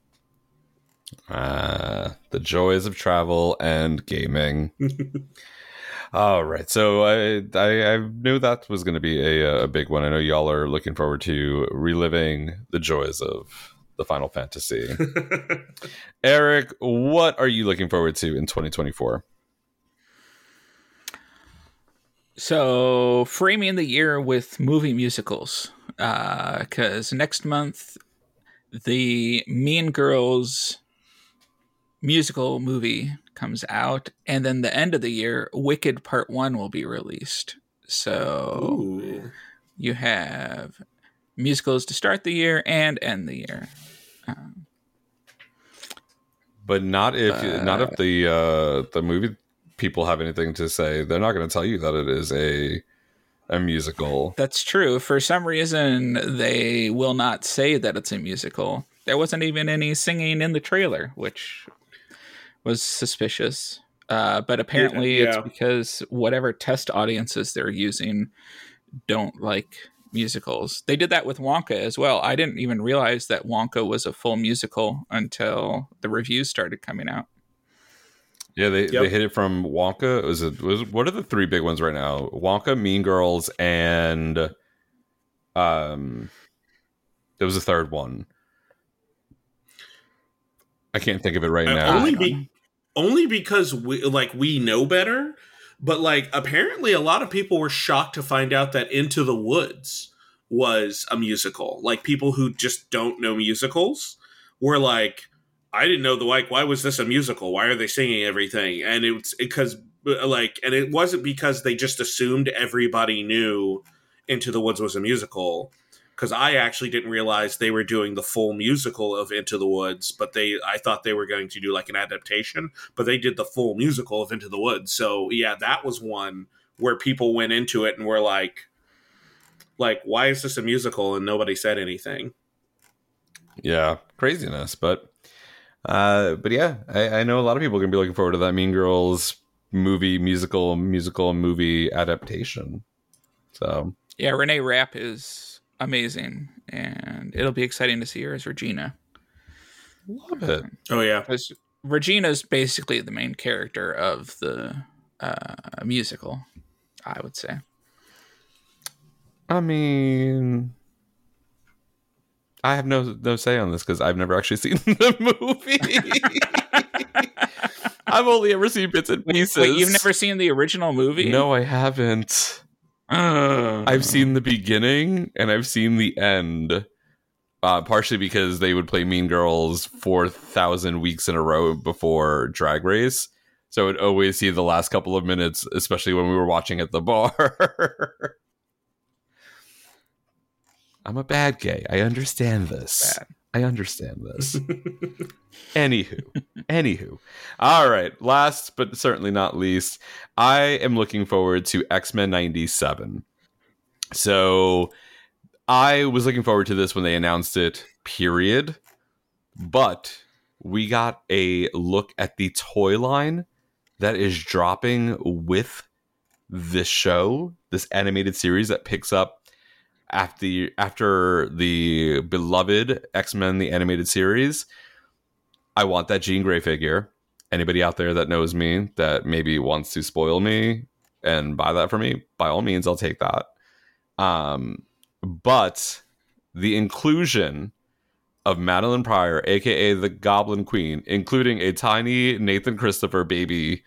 Uh, the joys of travel and gaming. All right, so I, I I knew that was going to be a a big one. I know y'all are looking forward to reliving the joys of the Final Fantasy. Eric, what are you looking forward to in twenty twenty-four? So, framing the year with movie musicals, because uh, next month the Mean Girls musical movie comes out, and then the end of the year Wicked Part One will be released. So Ooh. you have musicals to start the year and end the year. Um, but not if uh, not if the uh, the movie people have anything to say. They're not going to tell you that it is a a musical. That's true. For some reason, they will not say that it's a musical. There wasn't even any singing in the trailer, which was suspicious. Uh, but apparently Yeah, yeah. it's because whatever test audiences they're using don't like musicals. They did that with Wonka as well. I didn't even realize that Wonka was a full musical until the reviews started coming out. Yeah, they, Yep. they hit it from Wonka. Was it was what are the three big ones right now? Wonka, Mean Girls, and um, there was a third one. I can't think of it right Uh, now. only be only because we like we know better, but like apparently a lot of people were shocked to find out that Into the Woods was a musical. Like people who just don't know musicals were like, I didn't know the like why was this a musical? Why are they singing everything? And it's because like and it wasn't because they just assumed everybody knew Into the Woods was a musical. Because I actually didn't realize they were doing the full musical of Into the Woods, but they I thought they were going to do like an adaptation, but they did the full musical of Into the Woods. So yeah, that was one where people went into it and were like, like, why is this a musical? And nobody said anything. Yeah, craziness. But uh, but yeah, I, I know a lot of people are gonna be looking forward to that Mean Girls movie, musical, musical movie adaptation. So yeah, Renee Rapp is amazing, and it'll be exciting to see her as Regina. Love it. Oh yeah, because Regina's basically the main character of the uh, musical, I would say. I mean, I have no no say on this because I've never actually seen the movie. I've only ever seen bits and pieces. Wait, you've never seen the original movie? No, I haven't. Uh, I've seen the beginning and I've seen the end. Uh, partially because they would play Mean Girls four thousand weeks in a row before Drag Race. So I would always see the last couple of minutes, especially when we were watching at the bar. I'm a bad gay. I understand this. Bad. I understand this. Anywho. Anywho. All right. Last but certainly not least, I am looking forward to X-Men ninety-seven. So I was looking forward to this when they announced it, period. But we got a look at the toy line that is dropping with this show, this animated series that picks up after after the beloved X-Men, the animated series. I want that Jean Grey figure. Anybody out there that knows me that maybe wants to spoil me and buy that for me, by all means, I'll take that. Um, but the inclusion of Madeline Pryor, aka the Goblin Queen, including a tiny Nathan Christopher baby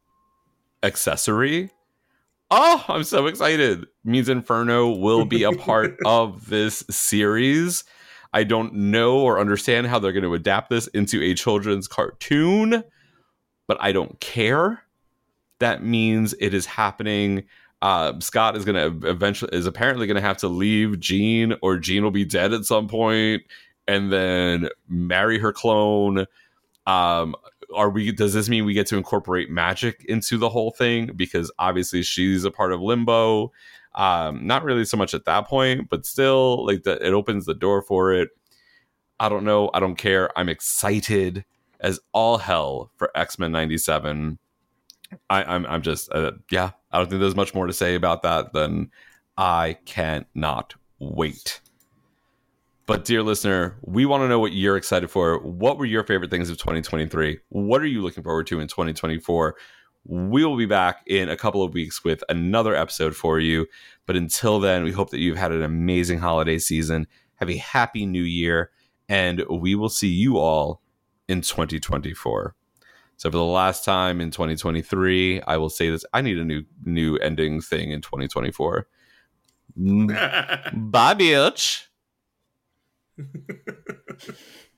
accessory. Oh, I'm so excited. Means Inferno will be a part of this series. I don't know or understand how they're going to adapt this into a children's cartoon, but I don't care. That means it is happening. Uh, Scott is going to eventually, is apparently going to have to leave Jean, or Jean will be dead at some point, and then marry her clone. Um, are we? Does this mean we get to incorporate magic into the whole thing? Because obviously she's a part of Limbo. Um, not really so much at that point, but still, like the, it opens the door for it. I don't know. I don't care. I'm excited as all hell for X-Men ninety-seven. I, I'm, I'm just, uh, yeah. I don't think there's much more to say about that than I cannot wait. But dear listener, we want to know what you're excited for. What were your favorite things of twenty twenty-three? What are you looking forward to in twenty twenty-four? We will be back in a couple of weeks with another episode for you. But until then, we hope that you've had an amazing holiday season. Have a happy new year. And we will see you all in twenty twenty-four. So for the last time in twenty twenty-three, I will say this. I need a new new ending thing in twenty twenty-four. Bye, bitch.